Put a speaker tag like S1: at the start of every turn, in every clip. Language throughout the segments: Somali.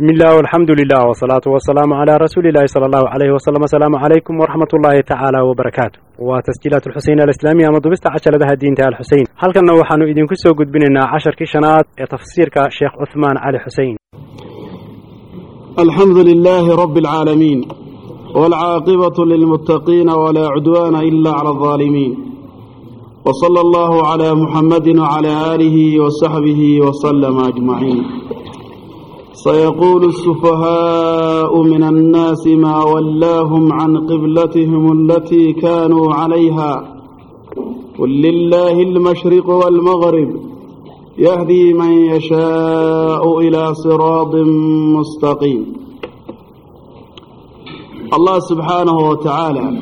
S1: بسم الله والحمد لله والصلاة والسلام على رسول الله صلى الله عليه وسلم. السلام عليكم ورحمة الله تعالى وبركاته. وتسجيلات الحسين الإسلامية مضبست عشر لها الدين تعالى الحسين. هل كنا وحنو إذن كسو قد بيننا 10 كشنات تفسير كشيخ عثمان علي حسين.
S2: الحمد لله رب العالمين والعاقبة للمتقين ولا عدوان إلا على الظالمين وصلى الله على محمد وعلى آله وصحبه وسلم أجمعين. سيقول السفهاء من الناس ما ولاهم عن قبلتهم التي كانوا عليها قل لله المشرق والمغرب يهدي من يشاء إلى صراط مستقيم. الله سبحانه وتعالى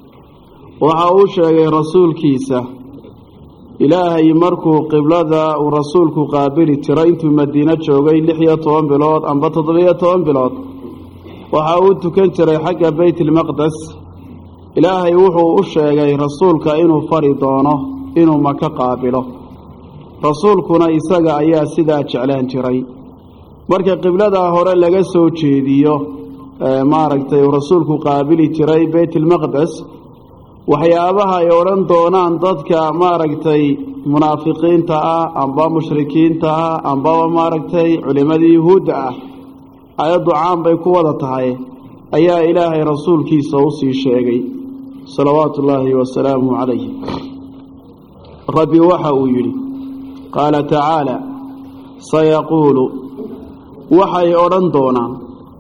S2: وعوشى رسول كيسة إلهي مركو قبلة ورسولك قابل ترينت مدينة شوقي لحية طوان بلاد أم بتضبية طوان بلاد وحاولت كنت حق بيت المقدس إلهي وحو أشياء رسولك إنه فريضانه إنه مكا قابله رسولكنا إساق أيها سيدة جعلان جري مركا قبلة هورا لغسو جيديو ماركتي ورسولك قابل تري بيت المقدس waxyaabaha ay oran doonaan dadka maaragtay munaafiqiinta ah amba mushrikiinta ah amba maaragtay culimadii yahuuda ah ayadu caan bay ku wada tahay ayaa ilaahay rasuulkiisa u sii sheegay salawaatullaahi wa salaamu alayhi. rabbi waxa uu yiri qaala ta'ala sayaqulu waxay oran doonaan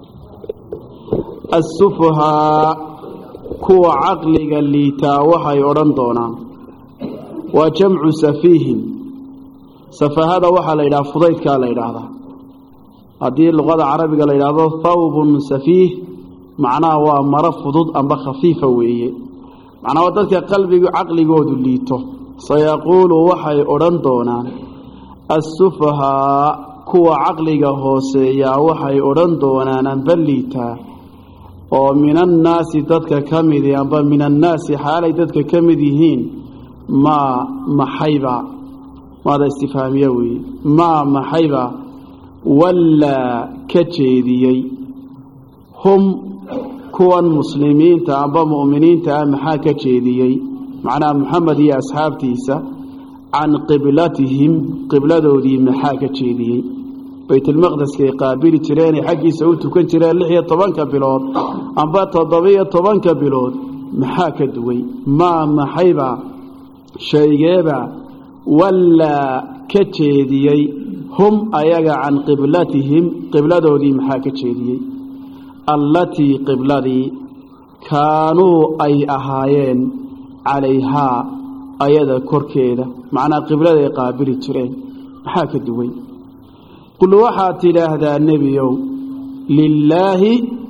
S2: as-sufaha kuwa caqliga liitaa waxay oran doonaan waa jamcu safiihin. safahada waxa la yiraahdaa fudaydka la yiraahdaa hadii luqada carabiga la yiraahdo thawbun safiih macnaha waa mara fudud amba khafiifa weeye macnaha waa dadka qalbiga caqligoodu liito. sayaqulu waxay oran doonaan as-sufaha kuwa caqliga hooseeya waxay oran doonaan amba liitaa oo min annaasi dadka kamid amba min annaasi xaalay dadka kamid yihiin ma maxayba wada istifhaamiya weey ma maxayba walla ka jeediyay hum kuwan muslimiinta amba mu'miniinta maxaa ka jeediyay macnaa muhammad iyo asxaabtiisa can qiblatihim qibladoodii maxaa ka jeediyay بيت المقدس كي قابل تراني حقي سويت كن تران لحية طبان كبلود أنبا تضبية طبان كبلود محاك دوي ما محيبا شيئا ولا كتشيدي هم أيقا عن قبلتهم قبلته دي محاك تشيدي التي قبلتي كانوا أي أهايين عليها أيضا كوركيدا معنى قبلتي قابل تران محاك دوي كل واحد هذا النبي لله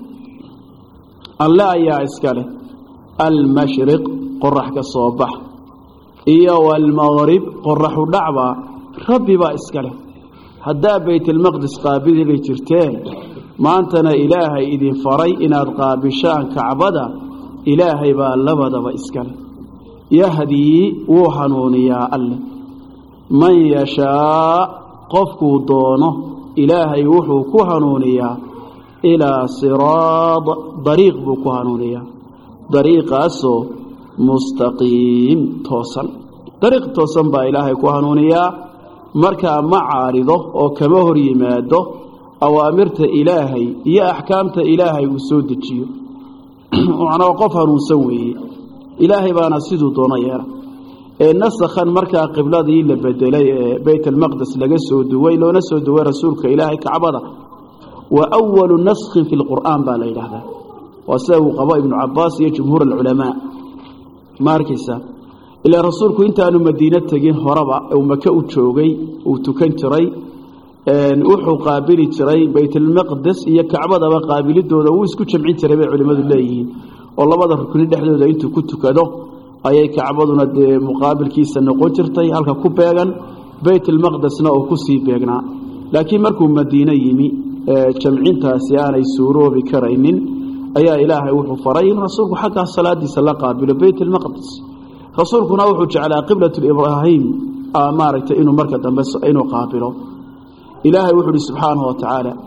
S2: الله يا اسكاله المشرق قرح كالصباح إيا والمغرب قرح دعبا ربي با اسكاله هدا بيت المقدس قابل لي جرتين ما انتنا إلهي إذن فري إن قابشان كعبدا إلهي با لبدا با اسكاله يهدي وحنون يا الله من يشاء قفكو دونه إلهي وحو كهنونيا إلى صراط طريق بكهنونيا طريق أسو مستقيم توصل طريق توصل با إلهي كهنونيا مركا معارضه أو كمهر يماده أوامرت إلهي يا أحكامت إلهي وسود الجيو وعنا وقفها نسوي إلهي بانا سيدو دونيا نسخا مركا قبلادي لبدلي بيت المقدس لقسو دوي لو نسو دوي رسولك إلهي كعبدا وأول نسخ في القرآن بالإله هذا وساو قضاء ابن عباس يا جمهور العلماء ماركسا إلا رسولك انت أنو مدينة تجين هربا أو مكة وتشوغي وتكن تري نوحو قابلي تري بيت المقدس هي كعبدا وقابلي دودا ويسكو جمعين تري علماء الله والله ما ذكر كل دحدودا انتو كنتو كدو ayay kacbaduna muqaabilkiisa noqon jirtay halka ku beegan bayt al-maqdisna oo ku sii beegnaa laakiin markuu madiina yimi jamcintaasi aanay suuroobi karaynin ayaa ilaahay wuxuu faray in rasuulku xagga salaadiisa la qaabilo bayt al-maqdis rasuulkuna wuxuu jeclaa qiblatu ibraahim maaragtay inuu marka dambe inuu qaabilo إلهي وحده سبحانه وتعالى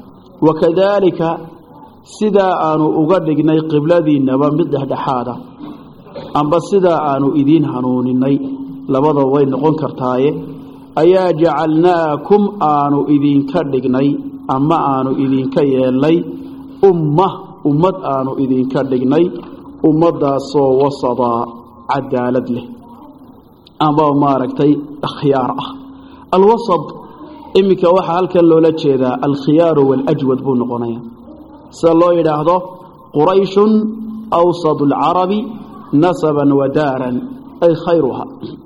S2: wakadaalika sidaa aanu uga dhignay qibladiinnaba mid dhexdhexaada amba sidaa aanu idiin hanuuninay labada way noqon kartaaye ayaa jacalnaakum aanu idinka dhignay ama aanu idinka yeelnay ummad aanu idinka dhignay ummadaasoo wasadaa cadaalad leh amba maaragtay akhyaar ah alwasad iminka waxaa halkan loola jeedaa alkhiyaaru waaljwad buu noqonaya sida loo yidhaahdo qurayshun awsadu alcarabi nasaban wadaaran ay khayruha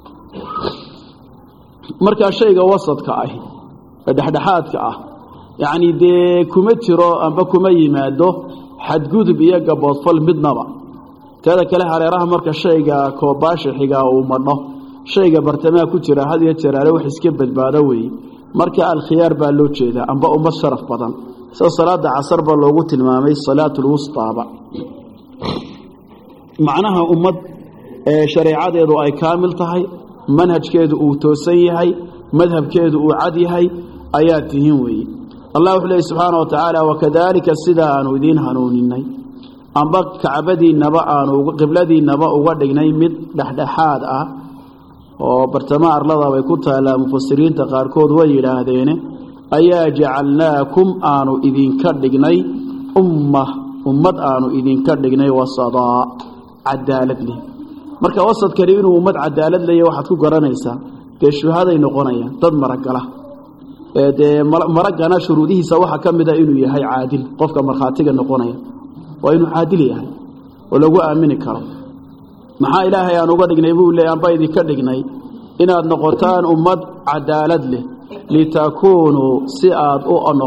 S2: markaa shayga wasadka ah ee dhexdhexaadka ah yacni dee kuma jiro amba kuma yimaado xadgudub iyo gaboodfal midnaba teeda kale hareeraha marka shayga koobaashixiga uu madho shayga bartamaha ku jira had iyo jeeraale wax iska badbaado weeye marka alkhiyaar baa loo jeedaa amba ummad sharaf badan sida salaada casar baa loogu tilmaamay salaatul wustaaba macnaha ummad shareecadeedu ay kaamil tahay manhajkeedu uu toosan yahay madhabkeedu uu cad yahay ayaa tihiin weeye allah wuxuu leeyahy subxaana wa tacaala wakadaalika sidaa aanu idiin hanuuninay amba kacbadiinnaba aanu qibladiinnaba uga dhignay mid dhexdhexaad ah oo bartamaha arlada bay ku taallaa mufasiriinta qaarkood way yidhaahdeene ayaa jacalnaakum aanu idinka dhignay ummad aanu idinka dhignay wasadaa cadaalad leh marka wasadkani inuu ummad cadaalad leeyahay waxaad ku garanaysaa dee shuhaday noqonayaan dad maragala dee maragana shuruudihiisa waxaa ka mid a inuu yahay caadil qofka markhaatiga noqonaya waa inuu caadil yahay oo lagu aamini karo maxaa ilaahay aan uga dhignay buu leeyahay amba idinka dhignay inaad noqotaan ummad cadaalad leh litakuunuu si aad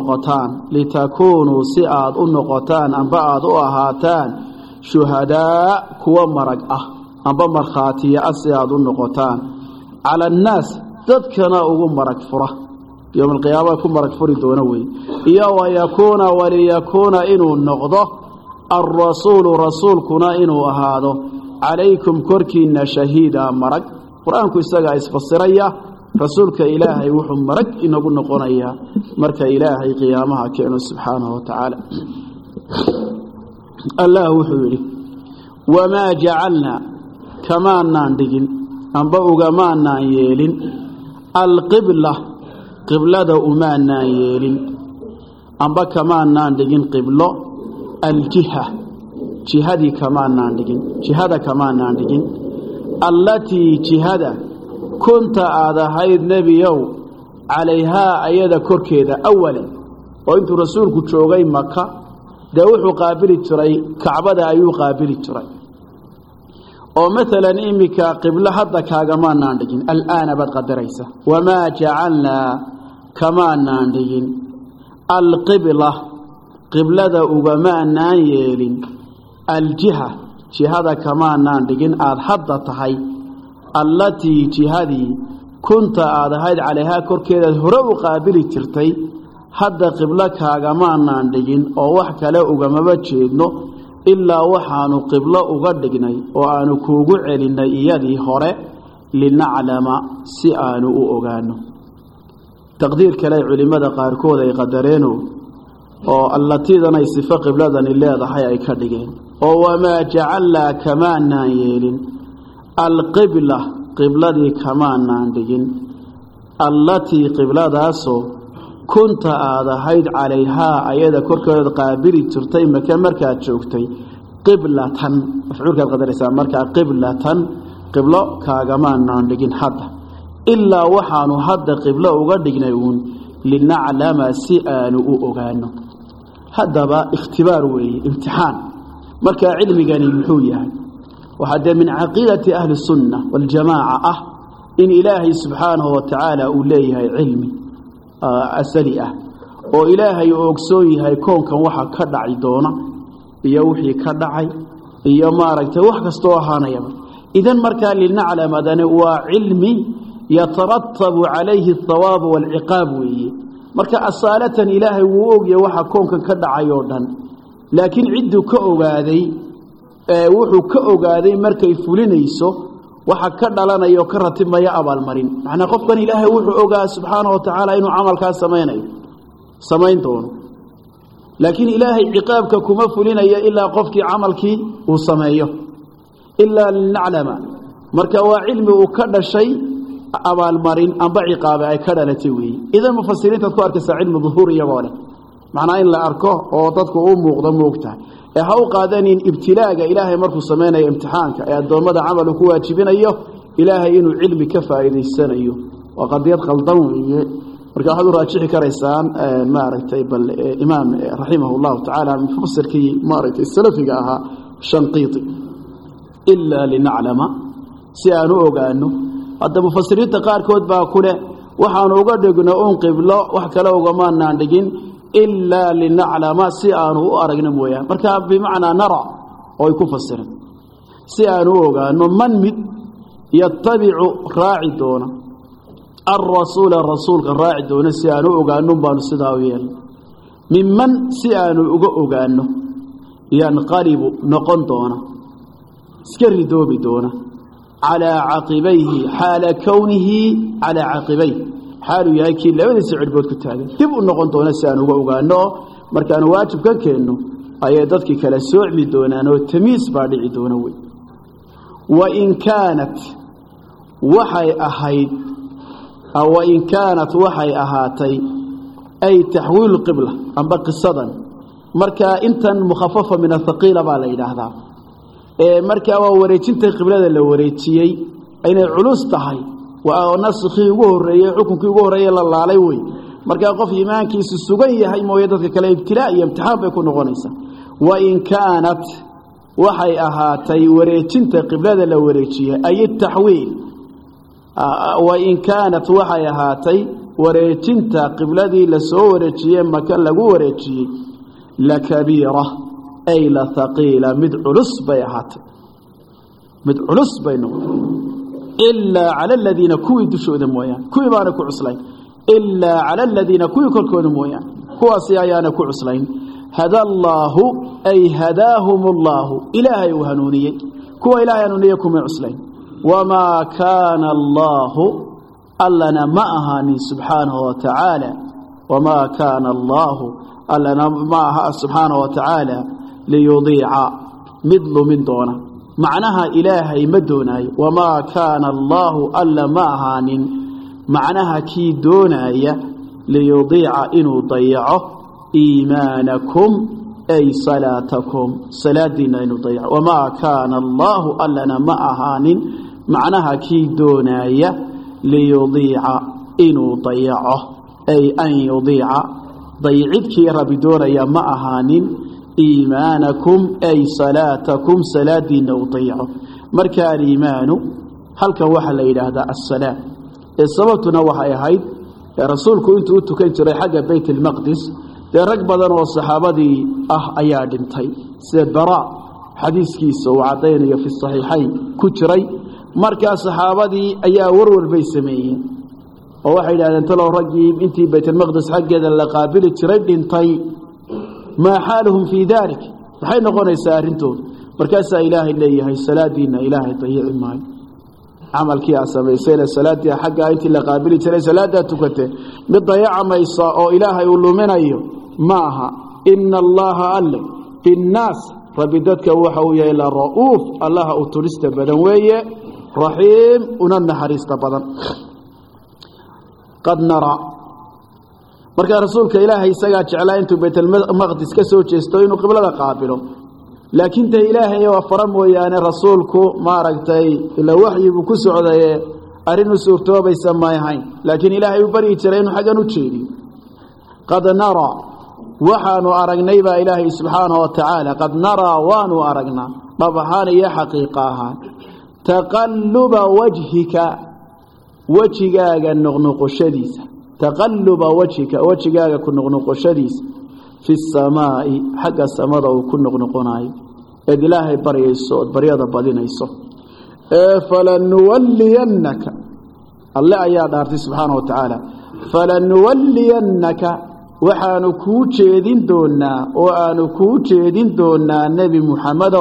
S2: u noqotaan amba aad u ahaataan shuhadaa kuwa marag ah amba markhaatiya ah si aad u noqotaan cala annaas dadkana ugu marag fura yowma alqiyaama ku marag furi doona wey iyo waliyakuuna inuu noqdo alrasuulu rasuulkuna inuu ahaado calaykum korkiinna shahiida marag qur-aanku isagaa isfasiraya rasuulka ilaahay wuxuu marag inagu noqonayaa marka ilaahay qiyaamaha keeno subxaanahu wa tacaala allah wuxuu yidhi wamaa jacalnaa kamaanaan dhigin amba ugamaanaan yeelin qiblada umaanaan yeelin amba kamaanaan dhigin qiblo aljiha jihada kamaanaan dhigin allatii jihada kunta aad ahayd nebiyow calayhaa ayada korkeeda awalan oo intuu rasuulku joogay maka dee wuxuu qaabili jiray kacbada ayuu qaabili jiray oo maalan iminka qiblo hadda kaagamaanaan dhigin al'aana baad qadaraysa wamaa jacalnaa kamaanaan dhigin qiblada ugamaanaan yeelin aljiha jihada kamaanaan dhigin aad hadda tahay allatii jihadii kunta aad ahayd calayhaa korkeedaad hore u qaabili jirtay hadda qiblo kaagamaanaan dhigin oo wax kale ugamaba jeedno ilaa waxaanu qiblo uga dhignay oo aanu kuugu celinnay iyadii hore linaclama si aanu u ogaano taqdiir kale culimmada qaarkood ay qadareeno oo allatiidanay sifo qibladani leedahay ay ka dhigeen oo wamaa jacalnaa kamaanaan yeelin qibladii kamaanaan dhigin allatii qibladaasoo kunta aad ahayd calayhaa ayada korkeeda qaabili jirtay maka markaad joogtay qiblatan mafcuulkaad qadaraysaa markaa qiblatan qiblo kaagamaanaan dhigin hadda ilaa waxaanu hadda qiblo uga dhignay uun linaclama si aanu u ogaano haddaba ikhtibaar weeye imtixaan markaa cilmigani muxuu yahay waxaa dee min caqiidati ahli sunna waljamaaca ah in ilaahay subxaanahu wa tacaala uu leeyahay cilmi asali ah oo ilaahay uu ogsoon yahay koonkan waxa ka dhaci doona iyo wixii ka dhacay iyo maaragtay wax kastoo ahaanayaba idan markaa linaclamadani waa cilmi yatarattabu calayhi athawaabu waalciqaab weeye marka asaalatan ilaahay wuu ogyahay waxa koonkan ka dhacay oo dhan laakiin cidduu ka ogaaday wuxuu ka ogaaday markay fulinayso waxa ka dhalanaya oo ka ratibmaya abaalmarin macnaa qofkan ilaahay wuxuu ogaa subxaanahu wa tacaala inuu camalkaas samayn doono لكن إلهي عقابك كما فلين إلا قفك عملك وسميه إلا لنعلم مركوا علم وكذا الشيء أبا المرين أبا عقاب أي كذا لتوي إذا المفسرين تذكر كسا علم ظهور يواله معناه إلا أركه وضدك وقضم وقتها هاو قادنين ابتلاء إلهي مركو سمينا امتحانك الدوام هذا عمله واجبين أيه إلهي إنه علم كفى إذا السنة أيه وقد يدخل ضوء مركا هذا راجح كريسان ما رتيب الإمام رحمه الله تعالى مفسر كي ما رتي السلفي قاها شنقيطي إلا لنعلم سيانو أغانو هذا مفسرين تقار كود باكوله وحانو أغادقنا أنقب لا وحكلا أغمان ناندقين إلا لنعلم سيانو أرقنا مويا مركا بمعنى نرى أو يكون فسر سيانو أغانو من مد يتبع راعي دونا الرسول الراعي دونا سيانو أغانو بانو سداويا ممن سيانو أغانو ينقلب نقن دونا سكري دوبي دونا على عقبيه حال كونه على عقبيه حاله ياكي لا ولا سعود بود كتاغ dib u noqon doona si aan uga ogaano markaan waajib ka keenno ayay dadkii kala soocmi doonaan oo tamiis baa dhici doona way wa in kaanat waxay ahayd aw in kaanat waxay ahaatay ay tahwiil qibla amba qisadan marka intan mukhaffafa min athqila baa la yiraahdaa marka waa wareejinta qiblada la wareejiyay inay culus tahay ونسخي وهرية حكمك وهرية للعلي وي مركا قف إيمانك سسوغي هاي مويدتك كلا ابتلاء امتحان بيكون غنيسا وإن كانت وحي أهاتي وريتنت قبلة لوريتية أي التحويل وإن كانت وحي أهاتي وريتنت قبلة لسوريتية مكان لوريتية لكبيرة أي لثقيلة مدعلس بيهاتي مدعلس بينهم إلا على الذين كوي دشوا دمويان كوي بانا كو عسلين إلا على الذين كوي كلكو دمويان كوا سيايانا كو عسلين هدى الله أي هداهم الله إلهي وهنوني كوا إلهي هنوني كوي عسلين وما كان الله ألنا معهاني سبحانه وتعالى وما كان الله ألنا معها سبحانه وتعالى ليضيع مثل من دونه معناها إلهي مدوناي وما كان الله ألا معهان معناها كي دوناي ليضيع إنو ضيعه إيمانكم أي صلاتكم صلاة دينا إنو ضيع وما كان الله ألا معهان معناها كي دوناي ليضيع إنو ضيعه أي أن يضيع ضيعتك ربي دوناي معهان إيمانكم أي صلاتكم صلاة دين وطيعه مركا الإيمان هل كوحا إلى هذا الصلاة السبب تنوح يا هيد يا رسولك أنت قلت كنت ريحة بيت المقدس يا رقبة والصحابة دي أياد انتي سيد براء حديث كيس وعطيني في الصحيحين كتري مركا صحابة دي أيا ورور بيسميين وواحد أن انت لو رجيم انتي بيت المقدس حق هذا اللقابل تريد انتي ما حالهم في ذلك فحين نقول يسارنتون مركز إلهي اللي هي الصلاة دينا إلهي طيع الماء عمل كي عصبي سيلا الصلاة دي حقا انت اللي قابلي تري صلاة تكته بالضياع ما يصاء أو إلهي يقول له من أيه معها إن الله ألم في الناس ربدتك وحوية إلى الرؤوف الله أترست بدنوية رحيم ونن حريست بدن قد نرى marka rasuulka ilaahay isaga jeclaa intuu baytul maqdis ka soo jeesto inuu qiblada qaabilo laakiin ta ilaahay waa faram mooyaane rasuulku ma aragtay ila waxyigu ku socday arinu suurtoobay sameeyay laakiin ilaahay uu bari jiray inuu xagan u jeediyo qad nara waxaanu aragnay baa ilaahay subhanahu wa ta'ala qad nara waanu aragna babahaan iyo xaqiiqaha taqalluba wajhika nuqnuqshadiisa تقلب وجهك كنقنقشديس في السماء حق السماء وكنقنقناي إذ الله بريسو برياده بدينيسو فلنولينك الله يا دارتي سبحانه وتعالى فلنولينك وحانو كوجيدين دونا نبي محمد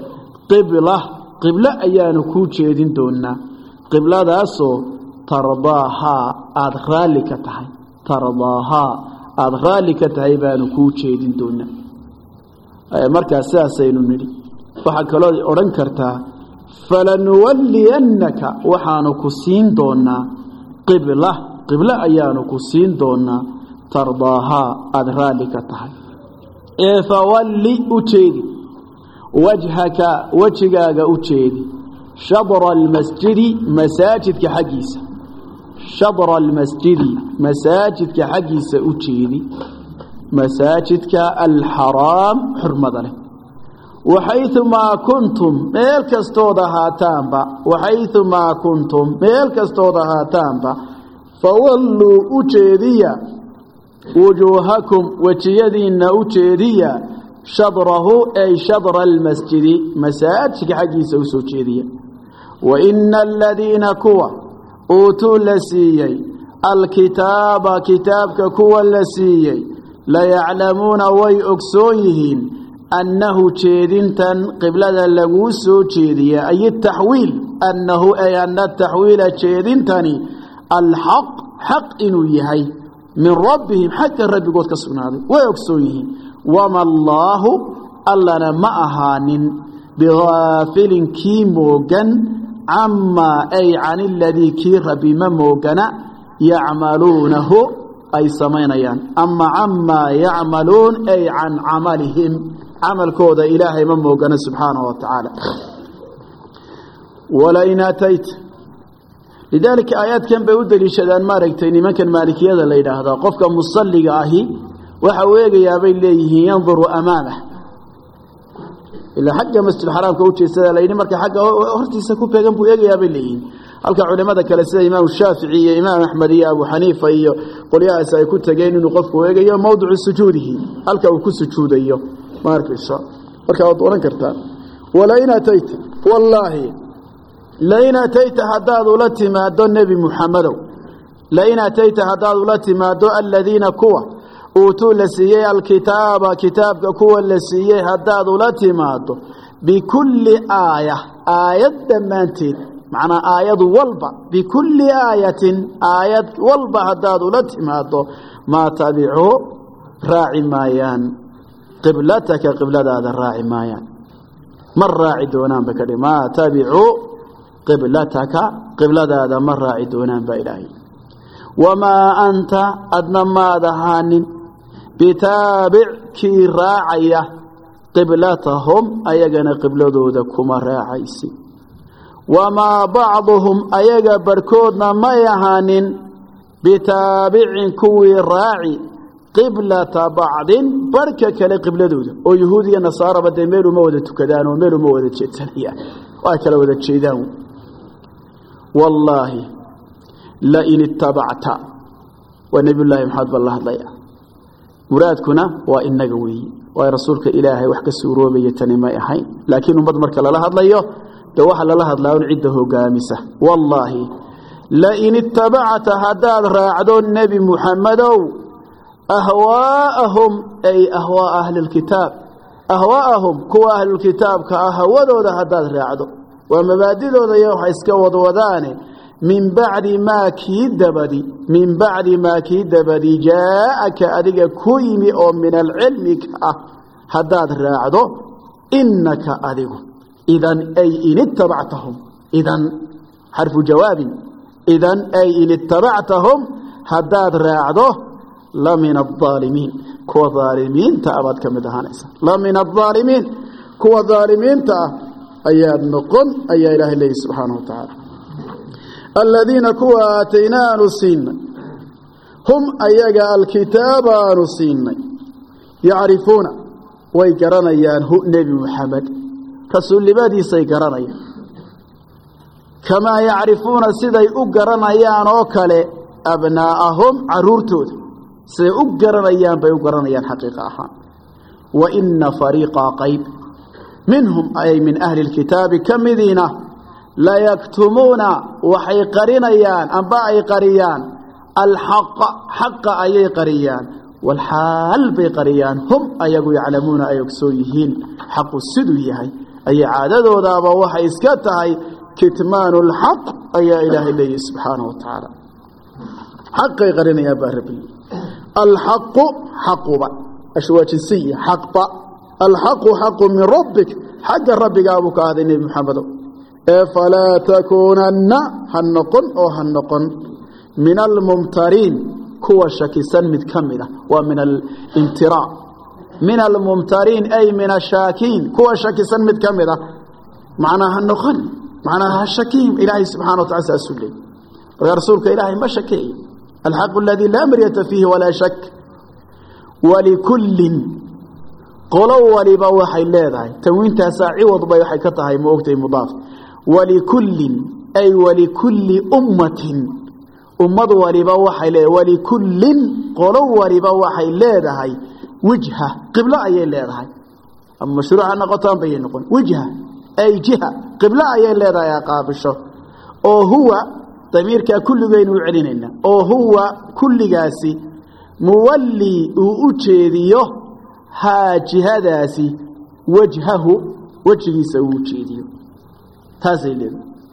S2: قبلة أيانو كوجيدين دونا قبلة داسو ترضاها أدخالك تحي ترضاها aad raali ka tahay baanu kuu jeedin doonaa markaas sidaasaynu nidhi waxaa kaloo odhan kartaa falanuwalliyannaka waxaanu ku siin doonaa qibla ayaanu ku siin doonaa tardaahaa aad raali ka tahay ee fawalli u jeedi wajhaka wajigaaga u jeedi shadra almasjidi masaajidka xaggiisa shadra almasjidi masaajidka xaggiisa u jeedi masaajidka alxaraam xurmada leh waxayumaa kuntum meel kastooda haataanba waxayumaa kuntum meel kastooda haataanba fawalluu u jeediya wujuuhakum wejiyadiinna u jeediya shadrahu ay shadra almasjidi masaajidka xaggiisa u soo jeediya waina aladiina kuwa uutuu la siiyey alkitaaba kitaabka kuwa la siiyey layaclamuuna way ogsoon yihiin annahu jeedintan qiblada laguu soo jeediya ay taxwiil annahu ay anna taxwiila jeedintani alxaq xaq inuu yahay min rabbihim xagga rabbigood ka sugnaaday way ogsoon yihiin wama allaahu allana ma ahaanin bigaafilin kii moogan camaa ay can iladii kii rabbi ma moogana yacmaluunahu ay samaynayaan ama camaa yacmaluun ay can camalihim camalkooda ilaahay ma moogana subxaanahu wa tacaala walain atayta lidaalika aayaadkan bay u daliishadaan maaragtay nimankan maalikiyada la yidhaahdaa qofka musalliga ahi waxa uu eegayaa bay leeyihiin yanduru amaamah ilaa xagga masjidulxaraamka u jeedsada la yidhi marka xagga hortiisa ku beegan buu eegayaa bay leeyihiin halka culimada kale sida imaam shaafici iyo imaam axmed iyo abu xaniifa iyo qolyahaas ay ku tageen inuu qofku eegayo mawdicu sujuudihi halka uu ku sujuudayo ma arkayso marka waad oran kartaa walain atayta wallaahi lain atayta haddaad ula timaado nebi muxamedow lain atayta haddaad ula timaado aladiina kuwa uutuu la siiyey alkitaaba kitaabka kuwa la siiyey haddaad ula timaado bikulli aaya aayad dhammaanteed macnaa aayad walba bikulli aayatin aayad walba haddaad ula timaado maa tabicuu raaci maayaan qiblataka qibladaada raaci maayaan ma raaci doonaan ba kadhi maa tabicuu qiblataka qibladaada ma raaci doonaan baa ilaahay wamaa anta adna maad ahaanin bitaabic kii raacaya qiblatahum ayagana qibladooda kuma raacaysi wamaa bacduhum ayaga barhkoodna may ahaanin bitaabicin kuwii raaci qiblata bacdin barhka kale qibladooda oo yahuud iyo nasaaraba dee meel uma wada tukadaan oo meel uma wada jeedsanayaan waa kala wada jeedaan wallaahi lain ittabacta waa nebiyullaahi maxamed baa la hadlaya muraadkuna waa inaga weeyi waa rasuulka ilaahay wax ka suuroobaya tani may ahayn laakiin ummad marka lala hadlayo dee waxa lala hadlaa un cidda hogaamisa wallaahi lain ittabacta haddaad raacdo nebi muxamedow ahwaa'ahum ay ahwaa ahlilkitaab ahwaa'ahum kuwa ahlulkitaabka ah hawadooda haddaad raacdo waa mabaadidooda iyo waxa iska wadwadaane min bacdi maa kii dabadi jaaaka adiga ku yimi oo min alcilmi ka ah haddaad raacdo inaka adigu idan ay in ittabactahum idan xarfu jawaabin idan ay in ittabactahum haddaad raacdo la min aaalimiin kuwa aalimiinta abaad ka mid ahaanaysa la min aaalimiin kuwa aalimiinta ah ayaad noqon ayaa ilaahay leeyahy subxaanahu wa tacaala aladiina kuwa aataynaa aanu siinay hum ayaga alkitaaba aanu siinay yacrifuuna way garanayaan hu nebi muxamed rasuulnimadiisay garanayaan kamaa yacrifuuna siday u garanayaan oo kale abnaa'ahum caruurtooda siday u garanayaan bay u garanayaan xaqiiqa ahaan wa ina fariiqa qayb minhum ay min ahli lkitaabi ka midiina layaktumuuna waxay qarinayaan amba ay qariyaan alxaqa xaqa ayay qariyaan walxaal bay qariyaan hum ayagu yaclamuuna ay ogsoon yihiin xaqu siduu yahay ayay caadadoodaaba waxay iska tahay kitmaanu lxaq ayaa ilaahay leeyahy subxaanahu wa tacaala xaqay qarinayaan baa rabbi الحق حقبا أشواج السيء حقبا الحق حق من ربك حق ربك أبوك هذا النبي محمد فلا تكونن هنقن من الممترين كوا شاكسا متكملة ومن الامتراء من الممترين أي من الشاكين كوا شاكسا متكملة معناها النقن معناها الشكيم إلهي سبحانه وتعالى السلي ورسولك إلهي ما شكي الحق الذي لا مرية فيه ولا شك ولكل قولوا ولبا وحي لهذا تنوين تساعي وضبا وحي كتاهي موقتي مضاف ولكل أي ولكل أمة ولبا وحي لهذا ولكل قولوا ولبا وحي لهذا وجهة قبلة أي لهذا أما مشروع أن قطان بين نقول وجهة أي جهة قبلة أي لهذا يا قابشة أو هو ضميرك كل بين وعلينا أو هو كل قاسي مولي وأجيديه ها جهداسي وجهه سوجيديه تاسيلين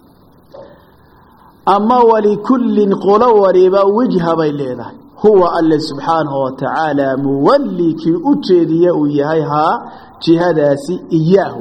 S2: أما ولكل قولوا وريبا وجه بيليده هو الله سبحانه وتعالى مولي كي أجيديه وياها جهداسي إياه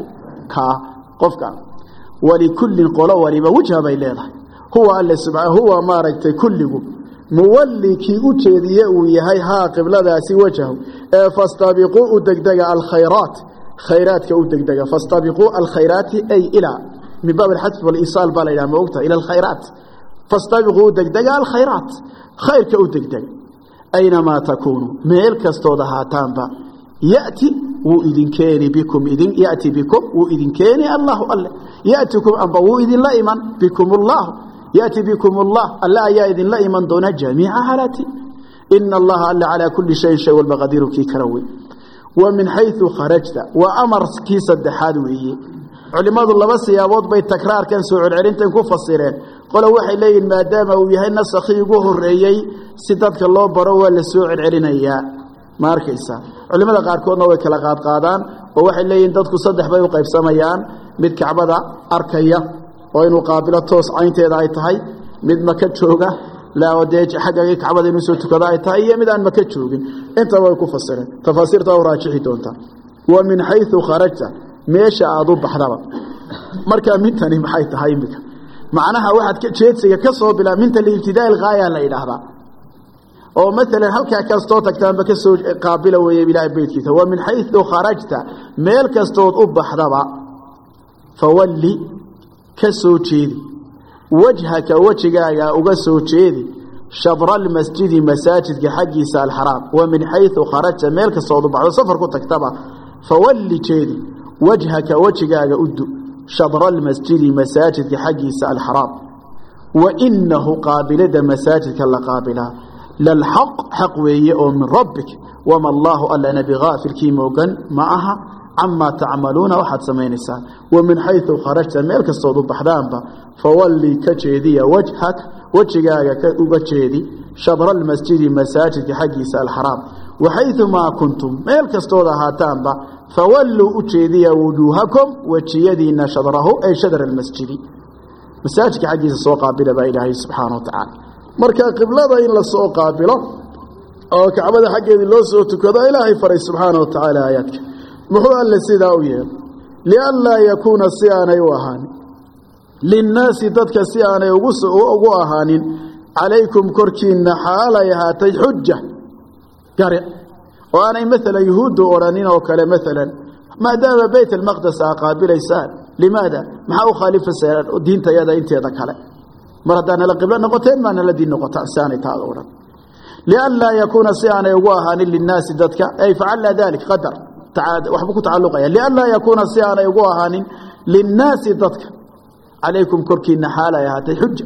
S2: قفك ولكل قولوا وريبا وجه بيليده هو الله سبحانه هو ما رجت كله مولي كي أجيديه وياها قبلداسي وجهه فاستبقوا دقدق الخيرات خيرات كودقدق فاستبقوا الخيرات أي إلى من باب الحذف والإيصال بالا إلى موقتها إلى الخيرات فاستبقوا دقدق الخيرات خير كودقدق أينما تكونوا ميل كستودها تامبا يأتي وإذن كان بكم إذن يأتي بكم وإذن كان الله يأتيكم أنبا وإذن لا إيمان بكم الله يأتي بكم الله ألا يأذن لا إيمان دون جميع حالاتي إن الله ألا على كل شيء والمقادير كي كروي ومن حيث خرجت وأمر كيس الدحادوي علماء الله بس يابود بيت تكرار كان سوء العلين تنكو فصيرين قالوا وحي لين ما دام ويهي النسخي يقوه الرئيي سيداتك الله بروا لسوء العلين إياه ماركيسا علماء قاركونا ويكلا قادان ووحي لين تدكو صدح بيو قيب سميان مد كعبدا أركية وإنو قابلة توس عين تيداي تهي مد مكتشوغة لا وديج حقا كعبدا ينسو تكداي تهي مدان مكتشوغين انت ويكو فصيرين تفاصير تاوراجحي دونتا ومن حيث خرجت meesha aad u baxdaba marka mintani maxay tahay imika macnaha waxaad ka jeedsiga ka soo bilaa minta liibtidaa ilqaaya la ilaahda oo mesela halka kastoo tagtaanba ka soo qaabila weeyay ilaahay beedkiisa wa min haythu kharajta meel kastoo u baxdaba fawalli ka soo jeedi wajhaka wajigaaga uga soo jeedi shabra almasjid masaajidka xaqiisa alharam wa min haythu kharajta meel kastoo u baxdo safar ku tagtaba fawalli jeedi وجهك وجهك أدو شطر المسجد مساجد حقيس الحرام وإنه قابل دا مساجدك لقابلها للحق حق ويئو من ربك وما الله ألا نبي غافل كيموغا معها عما تعملون وحد سمين السان ومن حيث خرجت ملك الصوت بحدان فولي كجيدي وجهك وجهك وجهدي شطر المسجد مساجد حقيس الحرام وحيث ما كنتم ملك الصوت هاتان فولوا أجيدي وجوهكم وجيدين شطره أي شطر المسجد مساجد حقيس السوق قابلة بإلهي سبحانه وتعالى مركا قبلة إن السوق قابلة أو كعبد حقيس الله سوء كذا إلهي فري سبحانه وتعالى آياتك محوى اللسيداوية لألا يكون السيانة يوهان للناس تدك السيانة يوهان عليكم كركين حالا يهاتي حجة قرئ وأنا مثلا يهود أورانين وكلا مثلا ما دام بيت المقدس قابل يسال لماذا؟ ما هو خالف السير الدين تيادا انت يدك على مردان لقبل نقطين ما الذي نقطع ثاني تعالى لئلا يكون صيانة يواها للناس ذاتك أي فعل ذلك قدر وحبك تعلقا لئلا يكون صيانة يواها للناس ذاتك عليكم كركين حالة يا هاتي حجة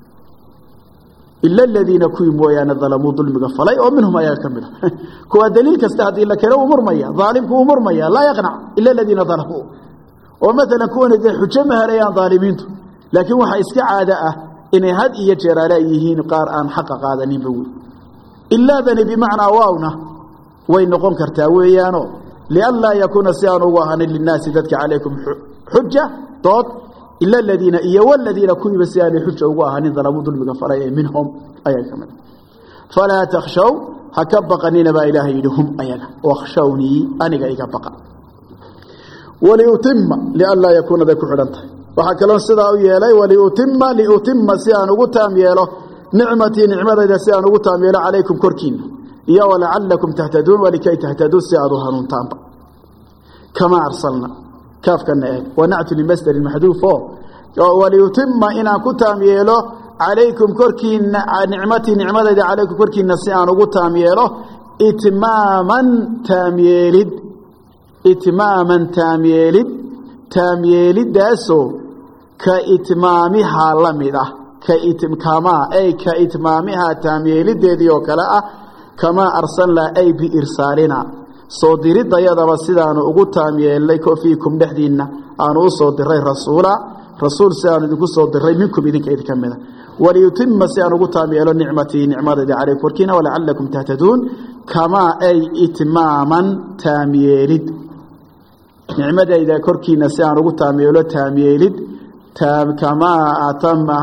S2: إلا الذين كيموا ويانا ظلموا ظلم غفلي ومنهم يا كمل كوا دليل كاستهدي لك لو مرميا ظالم كو مرميا لا يقنع إلا الذين ظلموا ومثلا كون ذي حجمها ريان ظالمين لكن وحا اسك عاده ان هاد iyo jeer leeyihiin qaar aan xaq qaadanin buu illa dani bimaana waawna way noqon kartaa weeyano lialla yakuna siyanu wa hanin linnaas dadka alaykum hujja dad illa alladina walladina kuyba siyani hujja wa hanin dalamu dulmiga faray minhum ayay kamid fala takhshaw هكبقني نبا إلهي لهم أيها واخشوني أنك إيقبقا وليتم لألا يكون ذلك حرنته وحكالون سيدا يلي وليتم سيان قتام يله نعمتي نعمة إذا سيان قتام يله عليكم كركين يا ولعلكم تهتدون ولكي تهتدوا سيادوها ننتام كما أرسلنا كاف كان ونعت لمصدر المحذوف وليتم إنا كتام يله عليكم كركين نعمتي نعمة إذا عليكم كركين سيان قتام يله إتماما تاميلد داسو كإتمامها لمده كإتمامها تاميلد ديو كلا كما أرسلنا أي بإرسالنا صدرت يدا سيدان ugu taamiyay ko fiikum dhaxdiina aan u soo diray rasuul saan idinku soo diray minkum idinka kamida waliyutimma saan ugu taamiyay nicmada alaykum warkina wala'allakum tahtadun kama ay itmaman taamiyelid nicmada ida korkiina saan ugu taamiyelid kama atamma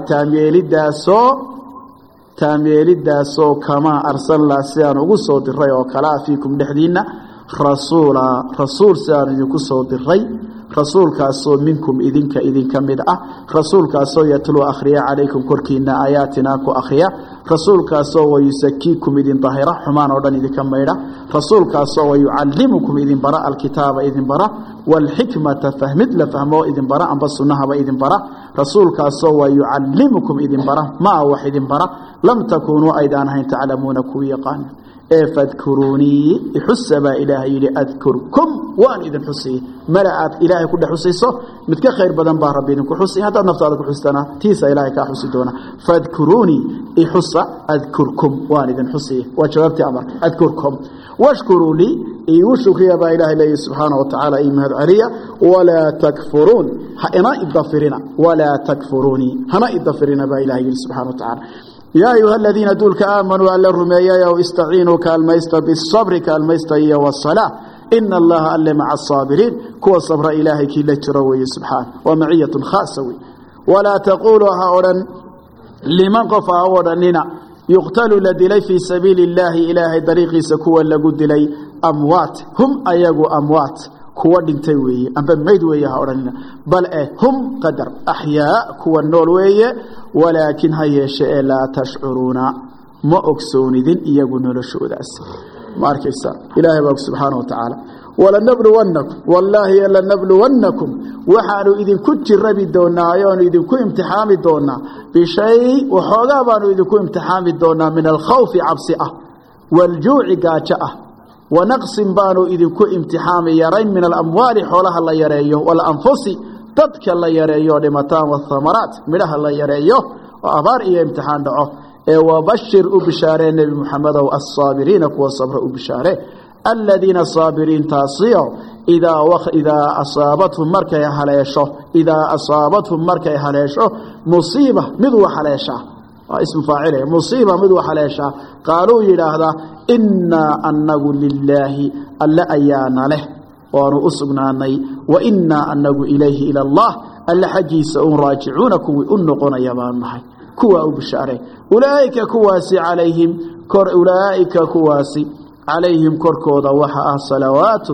S2: taamiyelidaaso kama arsalna saan ugu soo diray oo kala fiikum dhaxdiina rasuul saan idinku soo diray rasuulkaasoo minkum idinka mid ah rasuulkaasoo yatlu akhriya calaykum korkiina aayatina ku akhriya rasuulkaasoo wayusakiikum idin tahira xumaan oo dhan idinka maydha rasuulkaasoo wayucallimukum idin bara alkitaaba idin bara والحكمة فهمت لفهمه إذن برا أم بصنها وإذن برا رسولك سوى ويعلمكم إذن برا ما واحد برا لم تكونوا أيضا هين تعلمون كويقان فاذكروني حسب إلهي لأذكركم وأن إذن حسي ملأت إلهي كل حسيسه متك خير بدن بار ربينك حسي هذا نفترض حسنا تيسا إلهي كحسدونا فاذكروني حس أذكركم وأن إذن حسي وجوابت أمر أذكركم واشكروا لي يوشك يا با إلهي لي سبحانه وتعالى إيمهد عليا ولا تكفرون هنا إضافرنا ولا تكفروني هنا إضافرنا با إلهي سبحانه وتعالى يا أيها الذين دولك آمنوا على الرمياء واستعينوا كالميست بالصبر كالميست والصلاة إن الله ألا مع الصابرين كو صبر إلهي كي لتروي سبحانه ومعية خاصة ولا تقولوا هؤلاء لمن قفا أولا يقتل لدلي في سبيل الله إلهي طريقي سكوا لقد لي أموات هم أيقوا أموات كوا دنتوي أم بميدوي هؤلاء بل هم قدر أحياء كوا النولوي ولكن هي شيء لا تشعرون ما أكسون ذن إيقوا نلشوا داس ماركسا إلهي بك سبحانه وتعالى ولنبلونكم والله لنبلونكم وحانوا إذن كنت ربي دونا أيون إذن كو امتحامي دونا بشيء وحوغابانوا إذن كو امتحامي دونا من الخوف عبسئة والجوع قاجئة ونقص بانوا إذن كو امتحامي يرين من الأموال حولها الله يريه والأنفس تبكى الله يريه لمتان والثمرات منها الله يريه وأبار إيه امتحان دعوه وبشر أبشارين نبي محمد والصابرين كو الصبر أبشارين الذين صابرين تصير إذا أصابتهم مركة هليشه إذا أصابتهم مركة هليشه مصيبة مذو حليشه اسم فاعله مصيبة مذو حليشه قالوا إلى هذا إنا أنه لله ألا أيانا له ونؤسقنا وإنا أنه إليه إلى الله ألا حجيس راجعونكم وإنقنا يبان محي كوا أبشاره أولئك كواسي عليهم أولئك كواسي عليهم كركودا وحا صلوات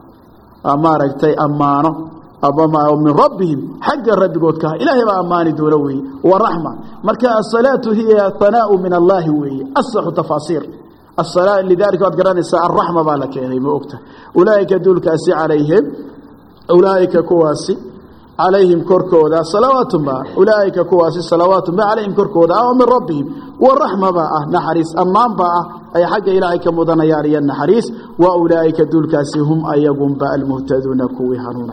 S2: أماركتي أمانه أبما من ربهم حق الرب كه إلهي بأماني دولوي والرحمة مركا الصلاة هي ثناء من الله وهي أصح تفاصيل الصلاة لذلك أتقران الساعة الرحمة بالك يعني مؤكتة أولئك دول كاسي عليهم أولئك كواسي عليهم كركودا صلوات ما أولئك كواسي صلوات ما عليهم كركودا ومن ربهم والرحمة بقى نحريس أمام بقى أي حاجة إلهيك مدن ياري النحريس وأولئك دول كاسي هم أيقون بقى المهتدون كوي هنونا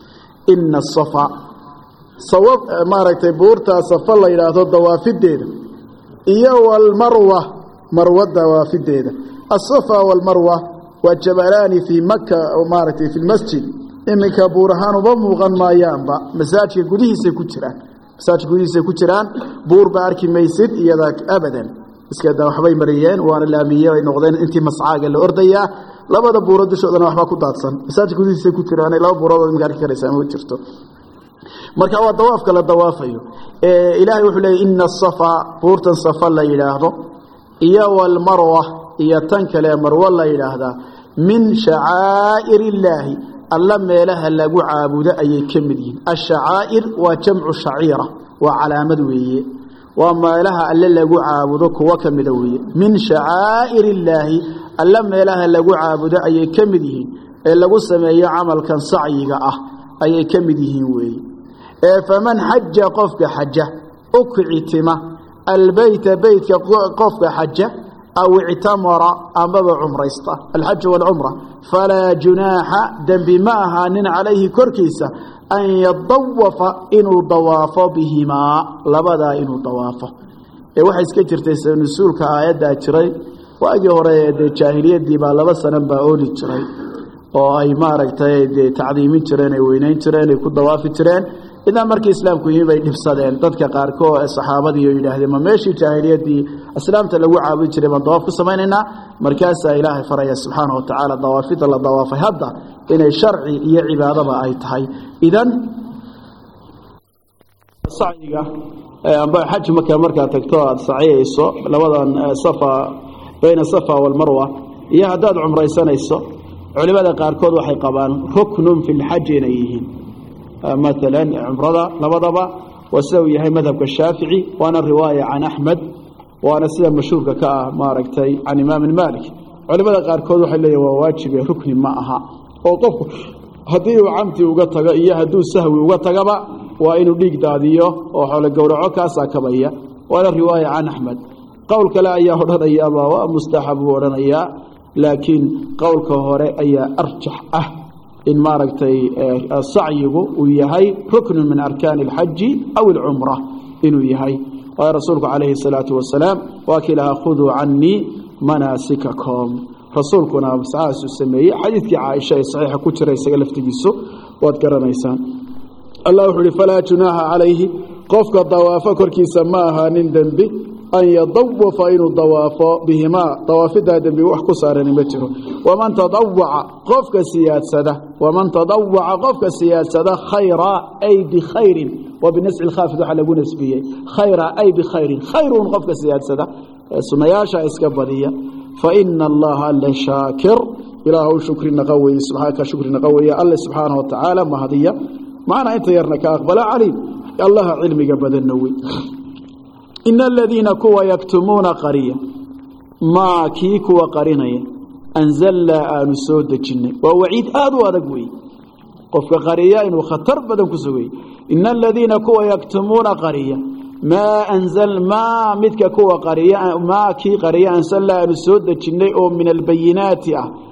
S2: إن الصفا صواب ما رأيت بورتا صفا الله إلى ذو دوافد ديدا إياه والمروة مروة دوافد ديدا الصفا والمروة والجبلان في مكة وما رأيت في المسجد إنك بورهان وبمغن ما يانبا مساجد قديه سيكوشران مساجد قديه سيكوشران بور باركي ميسد إياذاك أبدا اسكادا وحباي مريان وانا اللامية نقضين انتي مسعاقا لأردية لابد بورد شؤدنا وحبا كداتسان مساجد قديه سيكوشران لابد بورد مقارك كريسان وجرتو marka waa dawaafka la dawaafayo ilaahay wuxuu leeyahay inna safa buurtan safa la yiraahdo iyo wal marwa iyo tan kale marwo la yiraahdaa min sha'aa'ir illaahi alla meelaha lagu caabudo ayay kamid yihiin ash-sha'aa'ir waa jamcu sha'ira waa calaamad weeye waa meelaha alla lagu caabudo kuwa kamid weeye min sha'aa'ir illaahi alla meelaha lagu caabudo ayay kamid yihiin ee lagu sameeyo amalkan sacyiga ah ayay kamid yihiin weeye ee faman hajja qofka hajja ukcitima albayt baytka qofka hajja aw i'tamara amaba umraysta alhajj wal umra fala junaha dambi ma ahanin alayhi korkiisa an yadawafa inuu dawaafo bihima labada inuu dawaafo ee waxa iska jirtay nusuulka aayada jiray waagi hore ee jaahiliyadii baa laba sanan baa ooli jiray oo ay maaragtay tacdiimin jireen ay weynayn jireen ay ku dawaafi jireen idan markii islaamku yimid dhibsadeen dadka qaarkood ee saxaabadii oo yiraahdeen ma meeshii jaahiliyadii islaamta lagu caabudi jiray ma dawaaf ku sameeynaa markaas ilaahay faraya subhanahu wa ta'ala dawaafida la dawaafay hadda inay sharci iyo cibaadaba ay tahay idan sa'iga amba hajj marka tagto aad saciyayso labadan safa bayna safa wal marwa iyo hadaad umraysanayso culimada qaarkood waxay qabaan ruknun fil hajj inayhiin مثلا عمرة لبضبا وسوي هي مذهب الشافعي وانا الرواية عن أحمد وانا سيدا مشهور كماركتي عن إمام مالك علماء قاركود وحلي وواجب ركن معها وقف هدي وعمتي وقطق إياه هدو سهوي وقطق وإنه ليك داديه وحول الجورع كاسا كبية وانا الرواية عن أحمد قولك لا إياه هذا إياه ومستحب ورنا إياه لكن قولك هوري إياه أرجح إن ماركتي الصعيب ويهي ركن من أركان الحج أو العمرة إنه يهي ورسولك عليه الصلاة والسلام وكلا خذوا عني مناسككم رسولكنا بسعاس السمية حديث عائشة صحيحة كتير يسجل في تجسو وذكرنا إنسان الله يقول فلا جناح عليه قفك الضوافة كركي سماها نندم به أن يضوف إن الضواف بهما طواف دادم بوحكو سارني متره ومن تضوع قفك سياسة ومن تضوع قفك سياسة خيرا أي بخير وبالنسبة الخافض حلقون نسبية خيرا أي بخير خير قفك سياسة سمياشا إسكبرية فإن الله لشاكر إله شكر نقوي سبحانك شكر نقوي الله سبحانه وتعالى مهدية معنا أنت يرنك أقبل عليم الله علمي قبل النوي إن الذين كوا يكتمون قرية ما كيكوا قرينية أنزلنا آن سود الجنة ووعيد آدو أدقوي قفك قرية إنه خطر بدن كسوي إن الذين كوا يكتمون قرية ما أنزل ما متك كوا قرية ما كي قرية أنزلنا آن سود الجنة من البينات